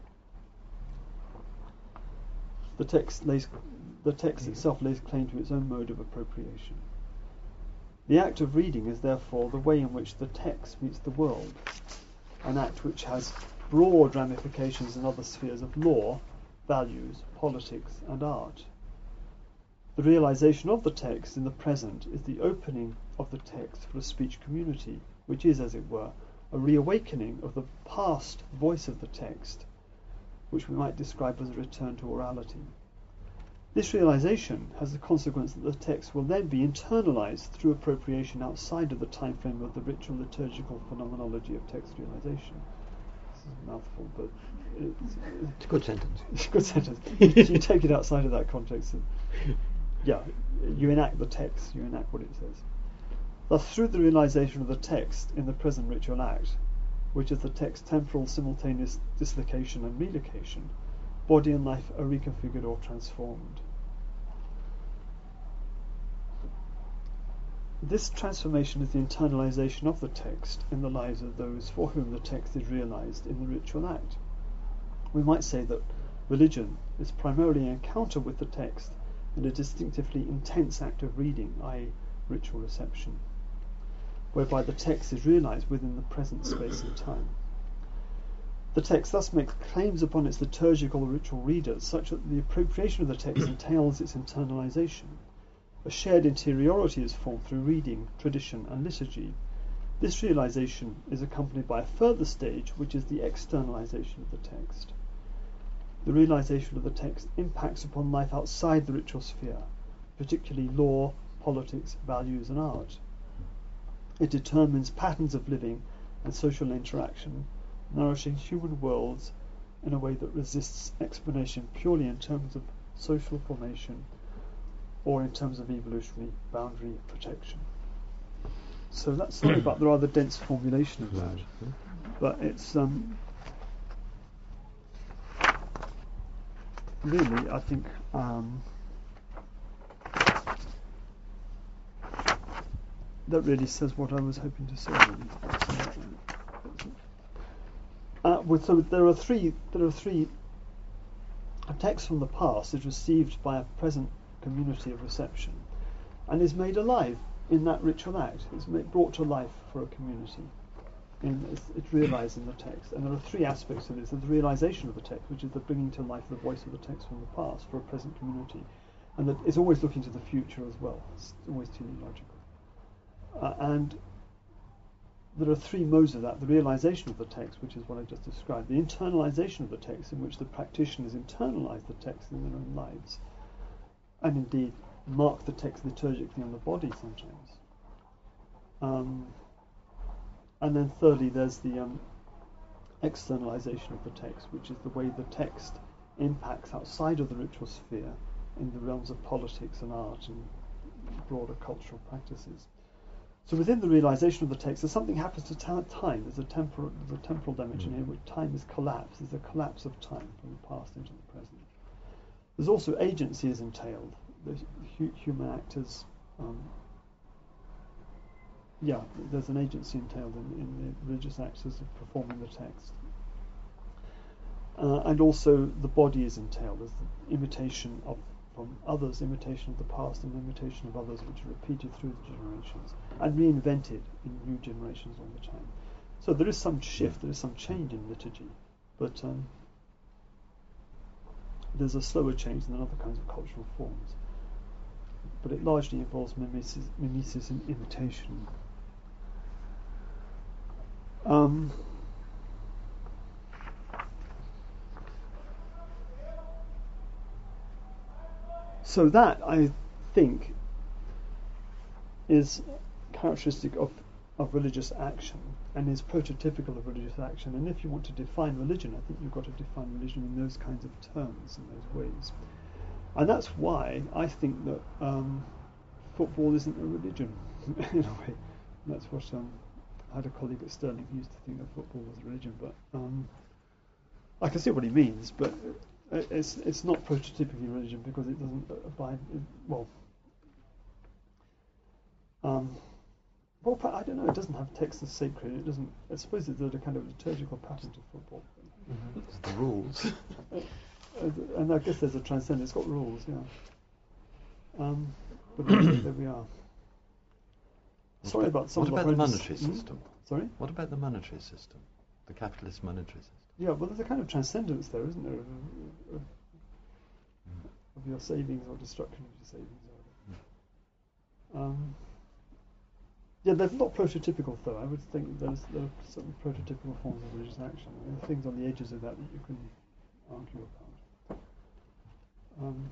The text, lays, the text itself lays claim to its own mode of appropriation. The act of reading is therefore the way in which the text meets the world, an act which has broad ramifications in other spheres of law, values, politics, and art. The realization of the text in the present is the opening of the text for a speech community, which is, as it were, a reawakening of the past voice of the text, which we might describe as a return to orality. This realization has the consequence that the text will then be internalized through appropriation outside of the time frame of the ritual liturgical phenomenology of text realization. This is a mouthful, but it's, It's a good sentence. it's a good sentence. You take it outside of that context, and yeah, you enact the text, you enact what it says. Thus, through the realization of the text in the present ritual act, which is the text's temporal simultaneous dislocation and relocation, body and life are reconfigured or transformed. This transformation is the internalization of the text in the lives of those for whom the text is realized in the ritual act. We might say that religion is primarily an encounter with the text and a distinctively intense act of reading, that is ritual reception, whereby the text is realized within the present space and time. The text thus makes claims upon its liturgical or ritual readers such that the appropriation of the text entails its internalization. A shared interiority is formed through reading, tradition, and liturgy. This realization is accompanied by a further stage, which is the externalization of the text. The realization of the text impacts upon life outside the ritual sphere, particularly law, politics, values, and art. It determines patterns of living and social interaction, nourishing human worlds in a way that resists explanation purely in terms of social formation or in terms of evolutionary boundary protection. So that's sorry about the rather dense formulation of that, but it's um, really, I think, um, that really says what I was hoping to say. Really. Uh, with, so there are three. There are three. A text from the past is received by a present community of reception, and is made alive in that ritual act. It's made, brought to life for a community. In, it's, it's realised in the text, and there are three aspects to this: there's the realisation of the text, which is the bringing to life the voice of the text from the past for a present community, and that it's always looking to the future as well. It's always teleological, uh, and there are three modes of that: the realization of the text, which is what I just described, the internalization of the text, in which the practitioners internalize the text in their own lives, and indeed mark the text liturgically on the body sometimes. Um, and then thirdly, there's the um, externalization of the text, which is the way the text impacts outside of the ritual sphere in the realms of politics and art and broader cultural practices. So within the realization of the text, there's something happens to ta- time. There's a temporal, there's a temporal dimension here, where time is collapsed. There's a collapse of time from the past into the present. There's also agency is entailed. The hu- human actors, um, yeah, there's an agency entailed in, in the religious acts of performing the text. Uh, and also the body is entailed. There's the imitation of from others, imitation of the past, and imitation of others, which are repeated through the generations and reinvented in new generations all the time. So there is some shift, there is some change in liturgy, but um, there's a slower change than other kinds of cultural forms, but it largely involves mimesis, mimesis and imitation. Um, so that, I think, is characteristic of, of religious action and is prototypical of religious action. And if you want to define religion, I think you've got to define religion in those kinds of terms, in those ways. And that's why I think that um, football isn't a religion, in a way. And that's what um, I had a colleague at Stirling who used to think that football was a religion, but um, I can see what he means, but it's it's not prototypically religion because it doesn't abide, well, um, well, I don't know, it doesn't have text as sacred, it doesn't, I suppose there's a kind of liturgical pattern to football. Mm-hmm. It's the rules. And I guess there's a transcendence, it's got rules, yeah. Um, but there we are. What Sorry about, about some what of about the the horrendous- monetary Hmm? system? Sorry? What about the monetary system? The capitalist monetary system? Yeah, well, there's a kind of transcendence there, isn't there, of, of, of your savings or destruction of your savings. Or um, yeah, they're not prototypical, though. I would think there's there are certain prototypical forms of religious action. There are things on the edges of that that you can argue about. Um,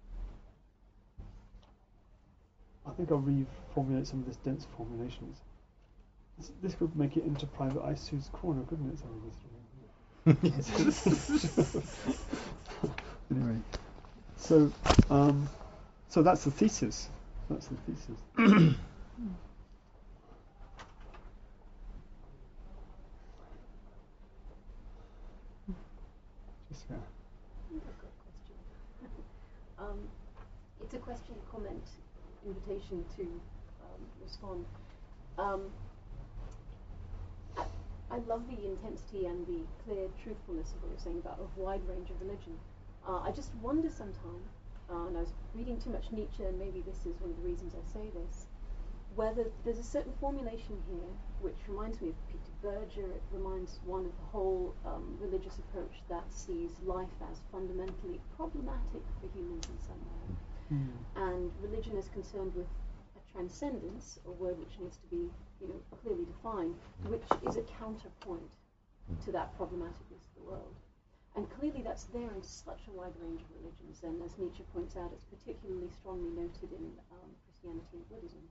I think I'll reformulate some of this dense formulations. This, this could make it into Private Eye Sue's corner, couldn't it? Some of this. Anyway, so um, so that's the thesis. That's the thesis. Jessica. I've got a question. um, it's a question, comment, invitation to um, respond. Um, I, I love the intensity and the clear truthfulness of what you're saying about a wide range of religion. Uh, I just wonder sometimes, uh, and I was reading too much Nietzsche, and maybe this is one of the reasons I say this, whether there's a certain formulation here which reminds me of Peter Berger. It reminds one of the whole um, religious approach that sees life as fundamentally problematic for humans in some way. Mm. And religion is concerned with a transcendence, a word which needs to be, you know, clearly defined, which is a counterpoint to that problematicness of the world. And clearly that's there in such a wide range of religions, and as Nietzsche points out, it's particularly strongly noted in um, Christianity and Buddhism.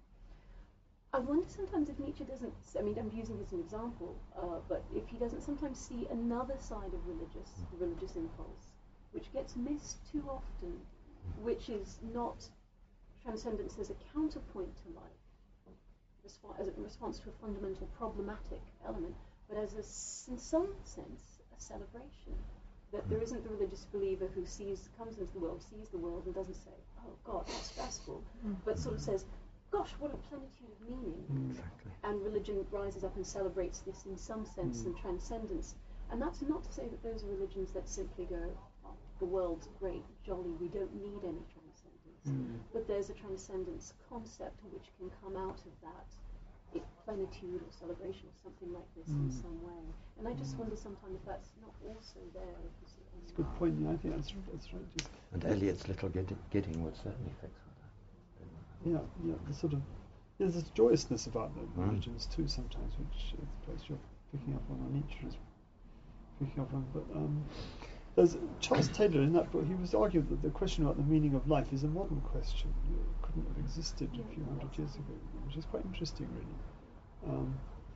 I wonder sometimes if Nietzsche doesn't, I mean, I'm using this as an example, uh, but if he doesn't sometimes see another side of religious, the religious impulse, which gets missed too often, which is not transcendence as a counterpoint to life, resp- as a response to a fundamental problematic element, but as a, in some sense, a celebration. That there isn't the religious believer who sees, comes into the world, sees the world, and doesn't say, oh God, that's stressful, but sort of says, gosh, what a plenitude of meaning. Exactly. And religion rises up and celebrates this in some sense Mm. and transcendence. And that's not to say that those are religions that simply go, oh, the world's great, jolly, we don't need any transcendence. Mm. But there's a transcendence concept which can come out of that it, plenitude or celebration or something like this in Mm. some way. And I just wonder sometimes if that's not also there. If you see That's a good point. Yeah, I think that's that's right. Just, And Eliot's little get- getting would certainly fix with that. yeah, yeah. The sort of there's this joyousness about the Mm. religions too sometimes, which is the place you're picking up on, or Nietzsche is picking up on. But um, there's Charles Taylor in that book. He was arguing that the question about the meaning of life is a modern question. It couldn't have existed a few hundred years ago, which is quite interesting, really. Um,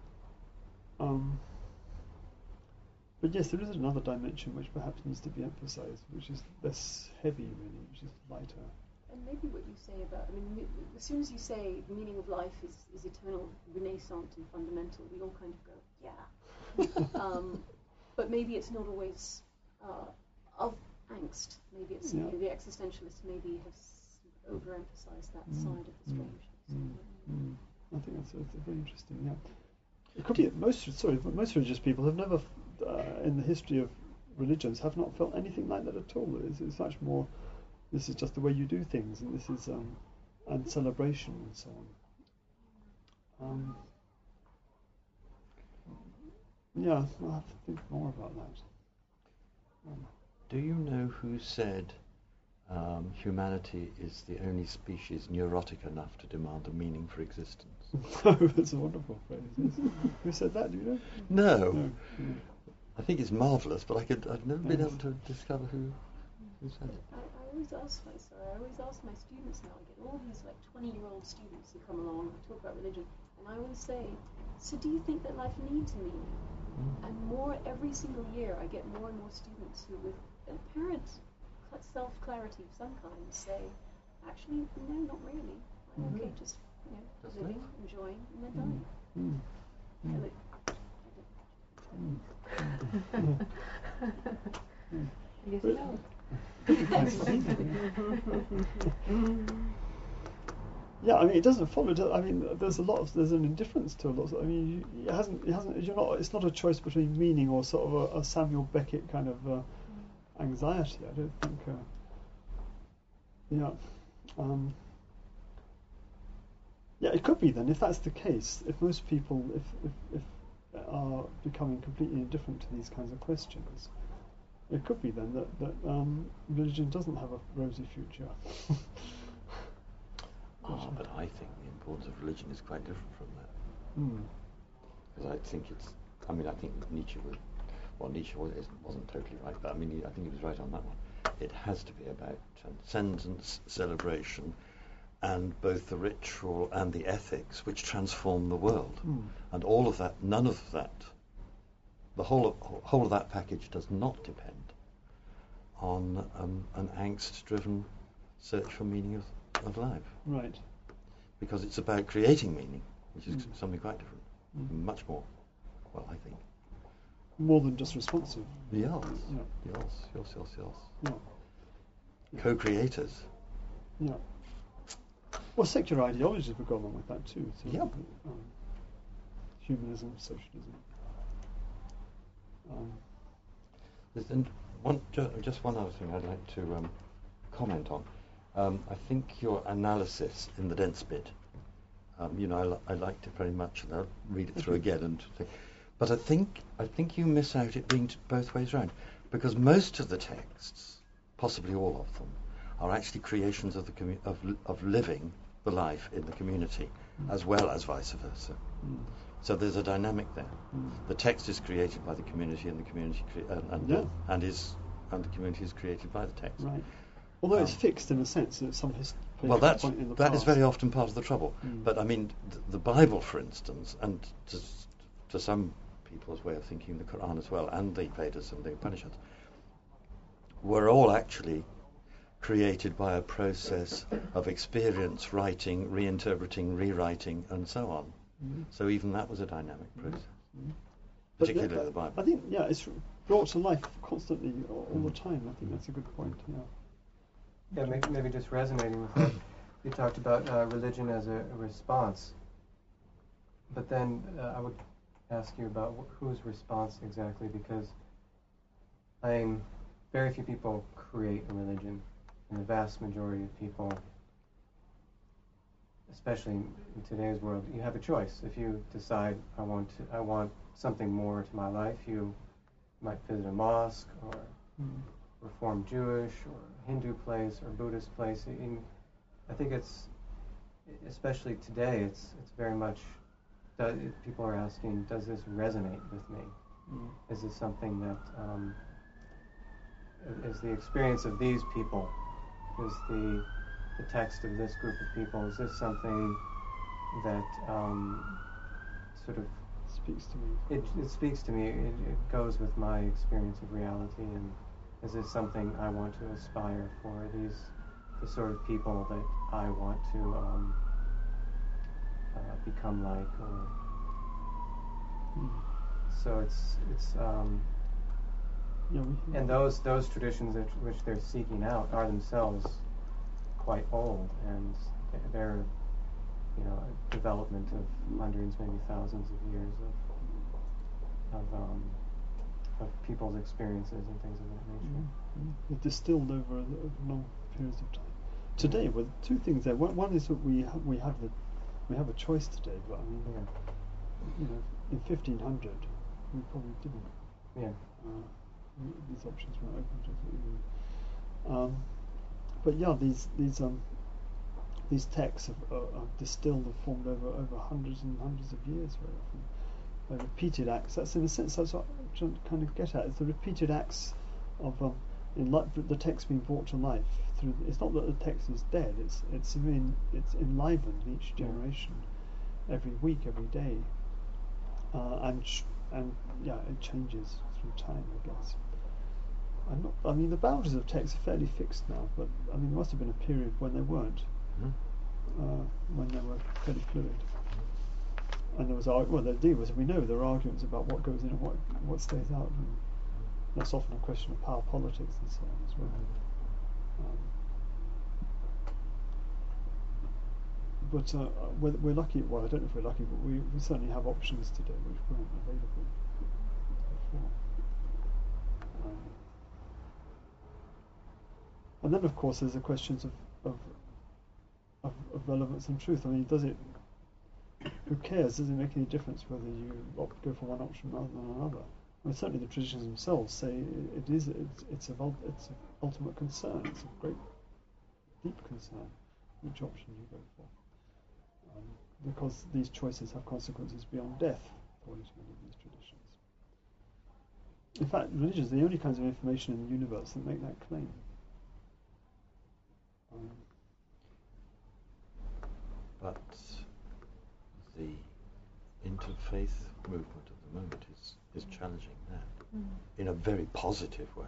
um, but yes, there is another dimension which perhaps needs to be emphasised, which is less heavy, really, which is lighter. And maybe what you say about, I mean, as soon as you say the meaning of life is, is eternal, renaissance and fundamental, we all kind of go, yeah. um, but maybe it's not always uh, of angst. Maybe it's Yeah. you know, the existentialists maybe have s- overemphasized that Mm. side of the Mm. strangeness. Mm. Mm. I think that's, that's very interesting. Yeah, it could be that most sorry, but most religious people have never, uh, in the history of religions, have not felt anything like that at all. It's, it's much more. This is just the way you do things, and this is um, and celebration and so on. Um, yeah, I'll have to think more about that. Um, Do you know who said um, humanity is the only species neurotic enough to demand a meaning for existence? Oh, that's a wonderful phrase. Yes. Who said that? Do you know? No. No. no. I think it's marvellous, but I could, I've never been Yes. able to discover who, who said it. I, I always ask my sorry, I always ask my students now. I get all these like twenty-year-old students who come along and talk about religion, and I always say, "So do you think that life needs a meaning?" Mm. And more every single year, I get more and more students who, with apparent cl- self-clarity of some kind, say, "Actually, no, not really. I'm Mhm. okay just you know Just living, live. enjoying, and then Mm. dying." Mm. So Mm. that- Yes, But- no. Yeah, I mean, it doesn't follow. do- I mean, there's a lot of there's an indifference to a lot. Of, I mean, you, it hasn't it hasn't. You're not. It's not a choice between meaning or sort of a, a Samuel Beckett kind of uh, anxiety. I don't think. Uh, yeah. Um, yeah, it could be then if that's the case. If most people, if if, if are becoming completely indifferent to these kinds of questions, it could be then that that um, religion doesn't have a rosy future. Ah, but I think the importance of religion is quite different from that. Hmm. Because I think it's, I mean, I think Nietzsche was, well, Nietzsche was, wasn't totally right, but I mean, he, I think he was right on that one. It has to be about transcendence, celebration, and both the ritual and the ethics which transform the world. Hmm. And all of that, none of that, the whole of, whole of that package does not depend on um, an angst-driven search for meaning of, of life. Right. Because it's about creating meaning, which is Mm. something quite different, Mm. much more, well, I think. More than just responsive. Yes, Yeah. yes, yes, yes, yes. Yeah. Co-creators. Yeah. Well, secular ideologies have gone on with that too. So, Yep. um, humanism, socialism. Um, There's, and one, ju- just one other thing I'd like to um, comment on. Um, I think your analysis in the dense bit, um, you know, I, li- I liked it very much, and I'll read it through again. And think, but I think I think you miss out it being t- both ways round, because most of the texts, possibly all of them, are actually creations of the commu- of l- of living the life in the community, Mm. as well as vice versa. mm, So there's a dynamic there. mm. The text is created by the community, and the community cre- and and, Yeah. and is and the community is created by the text. Right. Although it's Um, fixed in a sense at some his- Well, that's point in the that is past. very often part of the trouble. Mm. But I mean, th- the Bible, for instance, and to, s- to some people's way of thinking, the Quran as well, and the Vedas and the Upanishads, were all actually created by a process of experience, writing, reinterpreting, rewriting, and so on. Mm. So even that was a dynamic process, Mm. But yeah, particularly the Bible. I think, yeah, it's brought to life constantly all, all the time. I think that's a good point. Yeah. Yeah, maybe, maybe just resonating with that. You talked about uh, religion as a, a response, but then uh, I would ask you about wh- whose response exactly, because I'm very few people create a religion, and the vast majority of people, especially in, in today's world, you have a choice. If you decide I want to, I want something more to my life, you might visit a mosque or Mm. Reformed Jewish or Hindu place or Buddhist place. In, I think it's, especially today, it's it's very much, do, people are asking, does this resonate with me? Mm. Is this something that, um, is the experience of these people, is the, the text of this group of people, is this something that um, sort of, Speaks to me. it, it speaks to me, it, it goes with my experience of reality, and is this something I want to aspire for? Are these the sort of people that I want to um, uh, become like? Or Mm. so it's it's um, Yeah, we, and those those traditions that, which they're seeking out are themselves quite old, and th- they're you know a development of hundreds, maybe thousands of years of of um, of people's experiences and things of that nature. Mm, mm. They're distilled over, over long periods of time. Today, with two things there. One, one is that we ha- we have the we have a choice today, but I mean, Yeah. you know, in fifteen hundred, we probably didn't. Yeah. Uh, these options weren't open to us. Um, but yeah, these these um, these texts have, uh, are distilled and formed over over hundreds and hundreds of years. Very often, they're repeated acts. That's in a sense that's what I'm trying to kind of get at. It's the repeated acts of um, in li- the text being brought to life through. It's not that the text is dead. It's it's in, it's enlivened each generation, every week, every day, uh, and sh- and yeah, it changes through time, I guess. I'm not, I mean, the boundaries of text are fairly fixed now, but I mean, there must have been a period when they weren't, Mm. uh, when they were fairly fluid. And there was, arg- well, the idea was, we know there are arguments about what goes in and what what stays out, and that's often a question of power politics and so on as well. Um, but uh, we're, we're lucky, well, I don't know if we're lucky, but we, we certainly have options today which weren't available before. Um, and then, of course, there's the questions of, of, of, of relevance and truth. I mean, does it, who cares? Does it make any difference whether you opt, go for one option rather than another? I mean, certainly the traditions themselves say it, it is, it's, it's, of, it's of ultimate concern, it's of great, deep concern, which option you go for. Um, because these choices have consequences beyond death, according to many of these traditions. In fact, religions are the only kinds of information in the universe that make that claim. Um, But the interfaith movement at the moment is, is challenging that Mm. in a very positive way,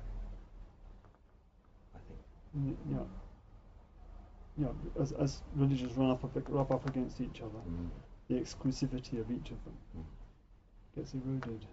I think. y- yeah. Yeah, as, as religions run up, up, rub up against each other, Mm. the exclusivity of each of them Mm. gets eroded.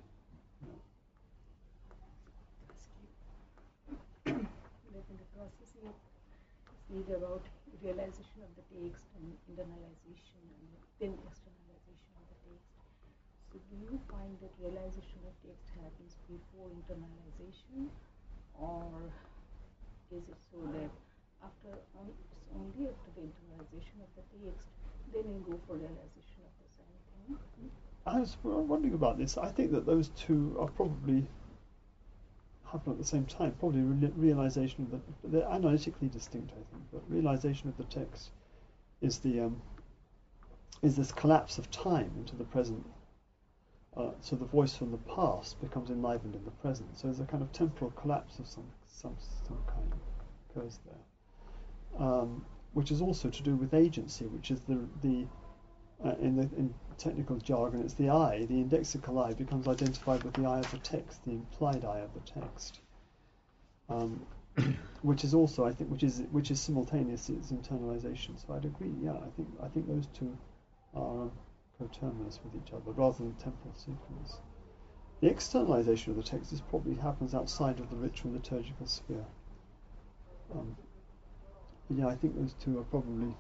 Like in the process here, speak about realization of the text and internalization and then externalization of the text. So do you find that realization of text happens before internalization, or is it so that after on, it's only after the internalization of the text then you go for realization of the same thing? I was wondering about this. I think that those two are probably happen at the same time. Probably re- realization of the, they're analytically distinct, I think, but realization of the text is the um, is this collapse of time into the present. Uh, so the voice from the past becomes enlivened in the present. So there's a kind of temporal collapse of some some some kind occurs there, um, which is also to do with agency, which is the the uh, in the in technical jargon, it's the I, the indexical I, becomes identified with the I of the text, the implied I of the text, um, which is also, I think, which is which is simultaneous its internalization. So I'd agree. Yeah, I think I think those two are um, coterminous with each other rather than temporal sequence. The externalization of the text is probably happens outside of the ritual liturgical sphere. Um, yeah, I think those two are probably.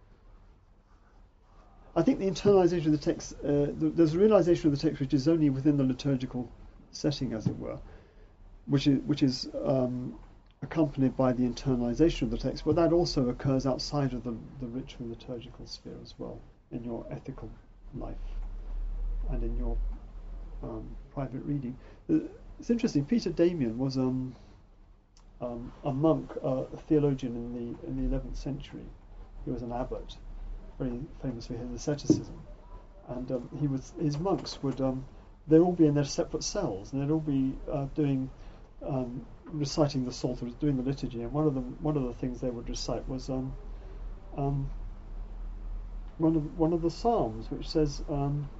I think the internalization of the text, uh, th- there's a realization of the text which is only within the liturgical setting, as it were, which is which is um, accompanied by the internalization of the text, but that also occurs outside of the, the ritual liturgical sphere as well, in your ethical life and in your um, private reading. Uh, It's interesting. Peter Damian was um, um, a monk, uh, a theologian in the in the eleventh century. He was an abbot, very famous for his asceticism, and um, he was his monks would um, they'd all be in their separate cells, and they'd all be uh, doing um, reciting the Psalter, doing the liturgy. And one of them, one of the things they would recite was um, um, one of one of the Psalms, which says, um,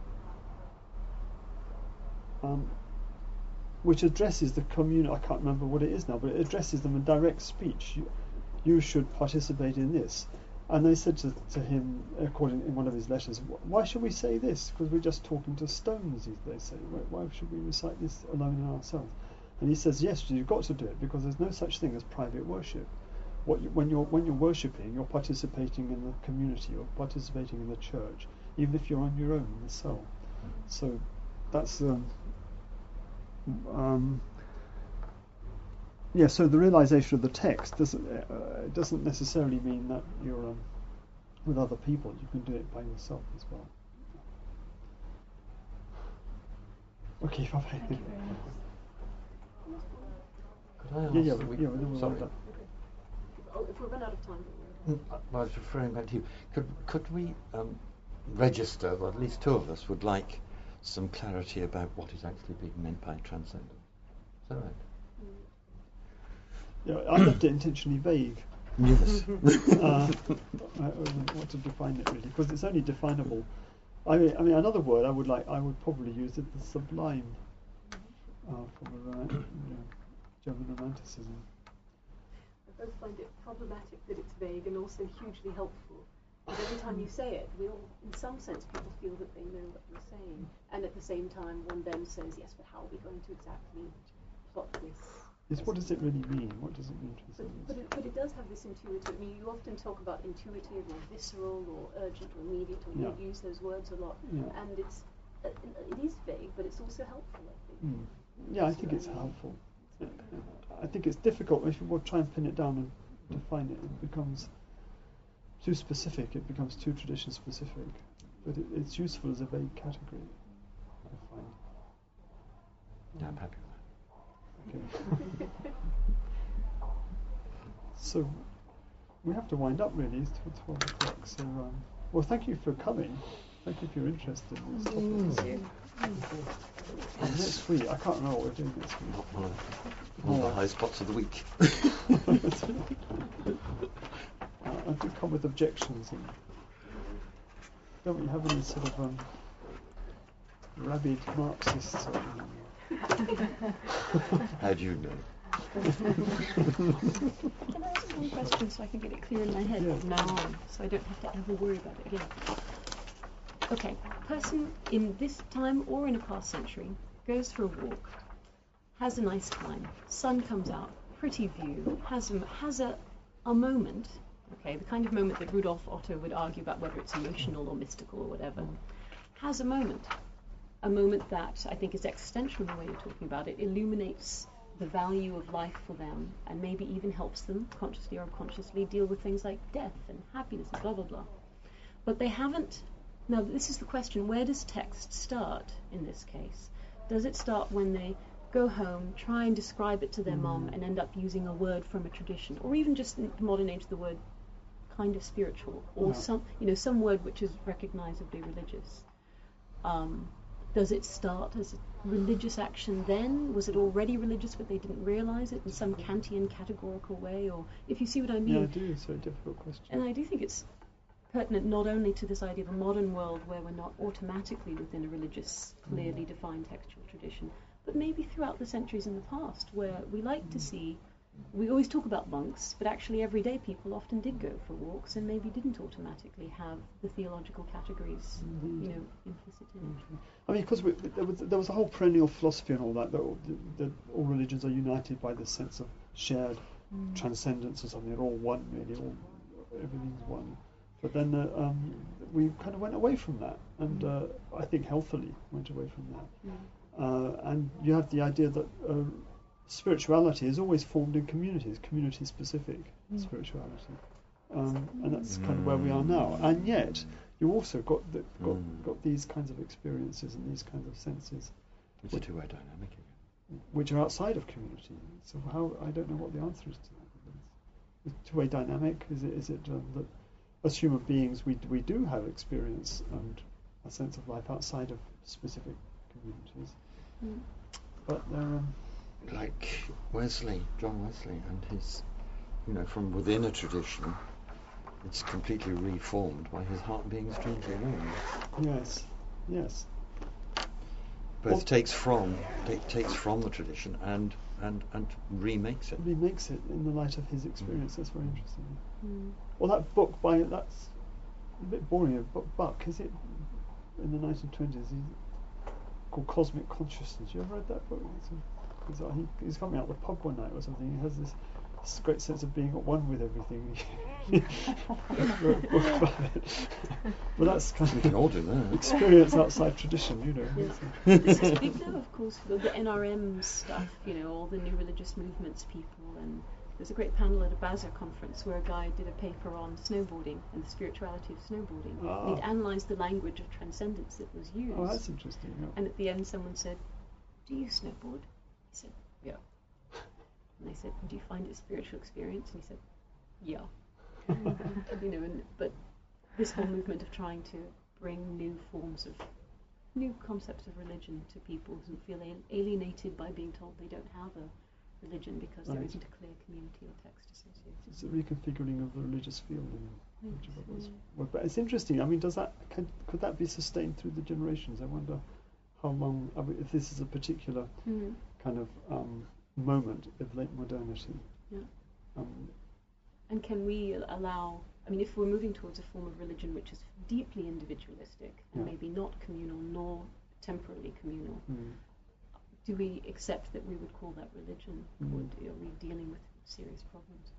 um, which addresses the community. I can't remember what it is now, but it addresses them in direct speech. You, you should participate in this. And they said to, to him, according in one of his letters, why should we say this? Because we're just talking to stones, they say. Why should we recite this alone in ourselves? And he says, yes, you've got to do it, because there's no such thing as private worship. What you, when you're when you're worshipping, you're participating in the community, you're participating in the church, even if you're on your own in the cell. So that's um, um, yeah. So the realization of the text doesn't uh, doesn't necessarily mean that you're um, with other people. You can do it by yourself as well. Okay, bye. Thank you very much. Could I ask? Yeah, yeah, we- yeah, then we'll sorry. wind up. Oh, if we run out of time, then Mm, I was referring back to you. Could could we um, register, or at least two of us would like some clarity about what is actually being meant by transcendence? Is that right? Yeah, I left it intentionally vague. Yes. uh, I, I wouldn't want to define it really, because it's only definable. I mean, I mean, another word I would like, I would probably use it the sublime, uh, from the roman- you know, German Romanticism. I both find it problematic that it's vague and also hugely helpful. Because every time you say it, we all, in some sense, people feel that they know what you're saying. And at the same time, one then says, yes, but how are we going to exactly plot this? Is what does it really mean? What does it mean to But, transcendence? but, it, but it does have this intuitive, I mean, you often talk about intuitive or visceral or urgent or immediate, or you Yeah. use those words a lot. Yeah. And it's, uh, it is vague, but it's also helpful, I think. Mm. Yeah, I think it's helpful. Uh, I think it's difficult if you try and pin it down and define it. It becomes too specific. It becomes too tradition specific. But it, it's useful as a vague category, I find. Yeah, I'm happy with that. Okay. So we have to wind up really. It's tw- twelve o'clock. So um, well, thank you for coming. Thank you for your interest in this topic. And next week, I can't remember what we're doing next week. Not one of, one of the high spots of the week. uh, I do come with objections. And don't we have any sort of um, rabid Marxists? Or, How do you know? Can I ask one question so I can get it clear in my head Yeah. from now on, so I don't have to ever worry about it again? Okay, person in this time or in a past century goes for a walk, has a nice time, sun comes out, pretty view, has a, has a, a moment, okay, the kind of moment that Rudolf Otto would argue about whether it's emotional or mystical or whatever, has a moment. A moment that I think is existential in the way you're talking about it, illuminates the value of life for them and maybe even helps them, consciously or unconsciously, deal with things like death and happiness and blah, blah, blah. But they haven't. Now, this is the question, where does text start in this case? Does it start when they go home, try and describe it to their mom and end up using a word from a tradition, or even just in the modern age the word kind of spiritual, or Yeah. some, you know, some word which is recognizably religious? Um, Does it start as a religious action then? Was it already religious but they didn't realize it in some Kantian categorical way? Or if you see what I mean. yeah, I do. It's a very difficult question. And I do think it's pertinent not only to this idea of a modern world where we're not automatically within a religious, clearly defined textual tradition, but maybe throughout the centuries in the past where we like to see, we always talk about monks, but actually everyday people often did go for walks and maybe didn't automatically have the theological categories, Indeed. you know, implicit in it. I mean, because there was, there was a whole perennial philosophy and all that, that all, that all religions are united by this sense of shared Mm. transcendence or something. They're all one, really. All, everything's one. But then uh, um, we kind of went away from that, and uh, I think healthily went away from that. Mm. Uh, and you have the idea that uh, spirituality is always formed in communities, community-specific Mm. spirituality, um, and that's kind of where we are now. And yet, you also got the, got Mm. got these kinds of experiences and these kinds of senses, It's a two-way dynamic again. which are outside of community. So how I don't know what the answer is to that. Is it two-way dynamic? Is it is it um, that as human beings we we do have experience and a sense of life outside of specific communities, Mm. but they're um, Like Wesley, John Wesley, and his, you know, from within a tradition, it's completely reformed by his heart being strangely warmed. yes, yes. Both Well- takes from ta- takes from the tradition and and and remakes it. He makes it in the light of his experience. That's very interesting. Mm. Well, that book by that's a bit boring. But Buck, is it in the nineteen twenties? He's called Cosmic Consciousness. You ever read that book? It's a, it's a, he, he's coming out the pub one night or something. He has this, this great sense of being at one with everything. He wrote a book about it. But that's kind We can all of do that. experience outside tradition, you know. Yeah. This is big now, of course, with the N R M stuff, you know, all the new religious movements people. And there's a great panel at a Basel conference where a guy did a paper on snowboarding and the spirituality of snowboarding. Ah. And he'd analysed the language of transcendence that was used. Oh, that's interesting. Yeah. And at the end, someone said, "Do you snowboard?" He said, "Yeah." And they said, do you find it spiritual experience? And he said, yeah. You know, and, but this whole movement of trying to bring new forms of, new concepts of religion to people who feel alienated by being told they don't have a religion because right. there isn't a clear community or text associated. It's a reconfiguring of the religious field in Thanks, was. yeah. Well, but it's interesting. I mean, does that can, could that be sustained through the generations? I wonder how long. I mean, if this is a particular mm-hmm. kind of um, moment of late modernity. Yeah. Um, and can we allow? I mean, if we're moving towards a form of religion which is deeply individualistic and yeah. maybe not communal nor temporally communal, mm. do we accept that we would call that religion, mm. or do, are we dealing with serious problems?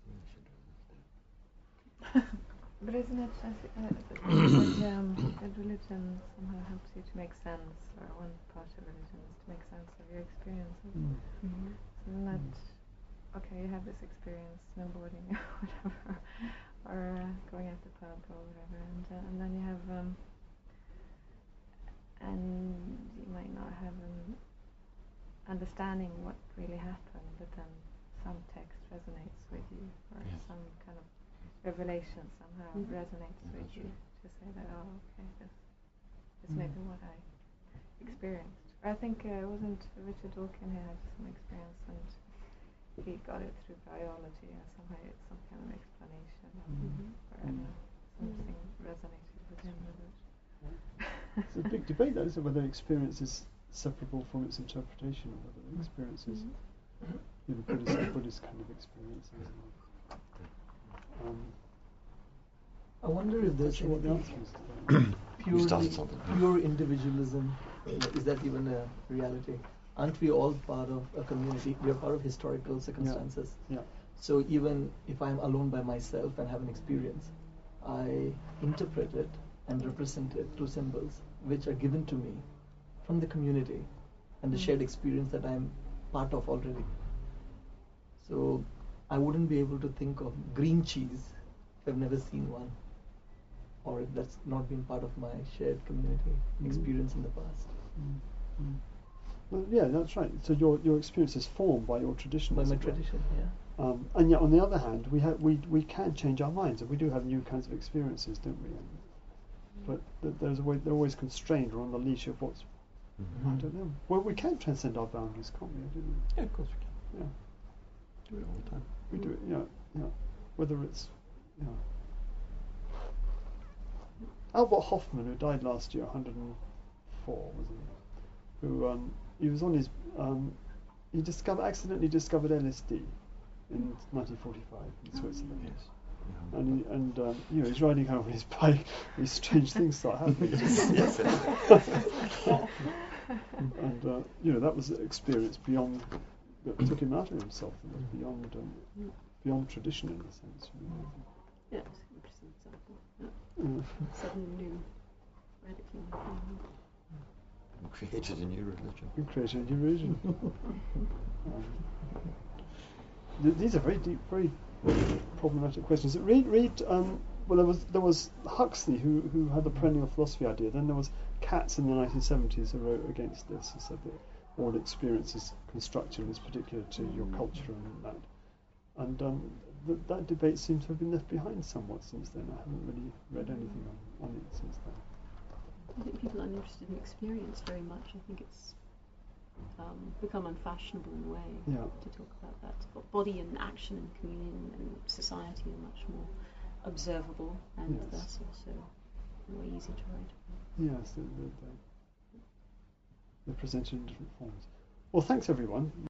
But isn't it uh, that, um, that religion somehow helps you to make sense, or one part of religion is to make sense of your experiences? Mm. Mm-hmm. So isn't that, okay, you have this experience, snowboarding or whatever, or uh, going out the pub or whatever, and, uh, and then you have, um, and you might not have an understanding what really happened, but then some text resonates with you, or yes. some kind of revelation somehow mm-hmm. resonates yeah, with you right. to say that, oh, okay, this, this mm. may be what I experienced. I think uh, wasn't Richard Dawkins who had some experience, and he got it through biology, or somehow it's some kind of explanation, of, mm. or I don't know, something mm. resonated with him with it. It's a big debate, though, isn't it, whether experience is separable from its interpretation, or whether the experience is mm-hmm. you know, Buddhist, Buddhist kind of experience. Um, I wonder if there's sure what the anything answer is to that. You started purely, something. pure individualism. Is that even a reality? Aren't we all part of a community? We are part of historical circumstances. Yeah. Yeah. So even if I'm alone by myself and have an experience, I interpret it and represent it through symbols which are given to me from the community and the Mm. shared experience that I'm part of already. So I wouldn't be able to think of green cheese if I've never seen one, or if that's not been part of my shared community Mm. experience in the past. Mm. Mm. Well, yeah, that's right. So your your experience is formed by your tradition. By as my it were. tradition, yeah. Um, and yet, on the other hand, we have we we can change our minds, and we do have new kinds of experiences, don't we? And, but th- there's a way they're always constrained or on the leash of what's Mm-hmm. I don't know. Well, we can transcend our boundaries, can't we? I don't know. Yeah, of course we can. Yeah, Do it all the time. we do it. Yeah, yeah. Whether it's yeah. Albert Hoffman, who died last year, one hundred four, wasn't he? Who um, he was on his um, he discovered accidentally discovered L S D in nineteen forty-five in Switzerland. Yes. Yeah. And he, and um, you know he's riding home on his bike. These strange things start happening. Yes. And uh, you know that was an experience beyond that took him out of himself. It was beyond um, beyond tradition in a sense. You know. Yeah, it's an interesting example. Yeah. Uh, Something new, radically new. And created a new religion. we created a new religion. um, th- these are very deep, very problematic questions. Read, read. Um, well, there was there was Huxley who who had the perennial philosophy idea. Then there was Katz in the nineteen seventies who wrote against this. He said that all experience is constructive, is particular to your culture and that. And um, th- that debate seems to have been left behind somewhat since then. I haven't really read anything on, on it since then. I think people aren't interested in experience very much. I think it's um, become unfashionable in a way Yeah. to talk about that. But body and action and communion and society are much more observable, and Yes. thus also more easy to write about. Yes, they, they, they, they're presented in different forms. Well, thanks everyone.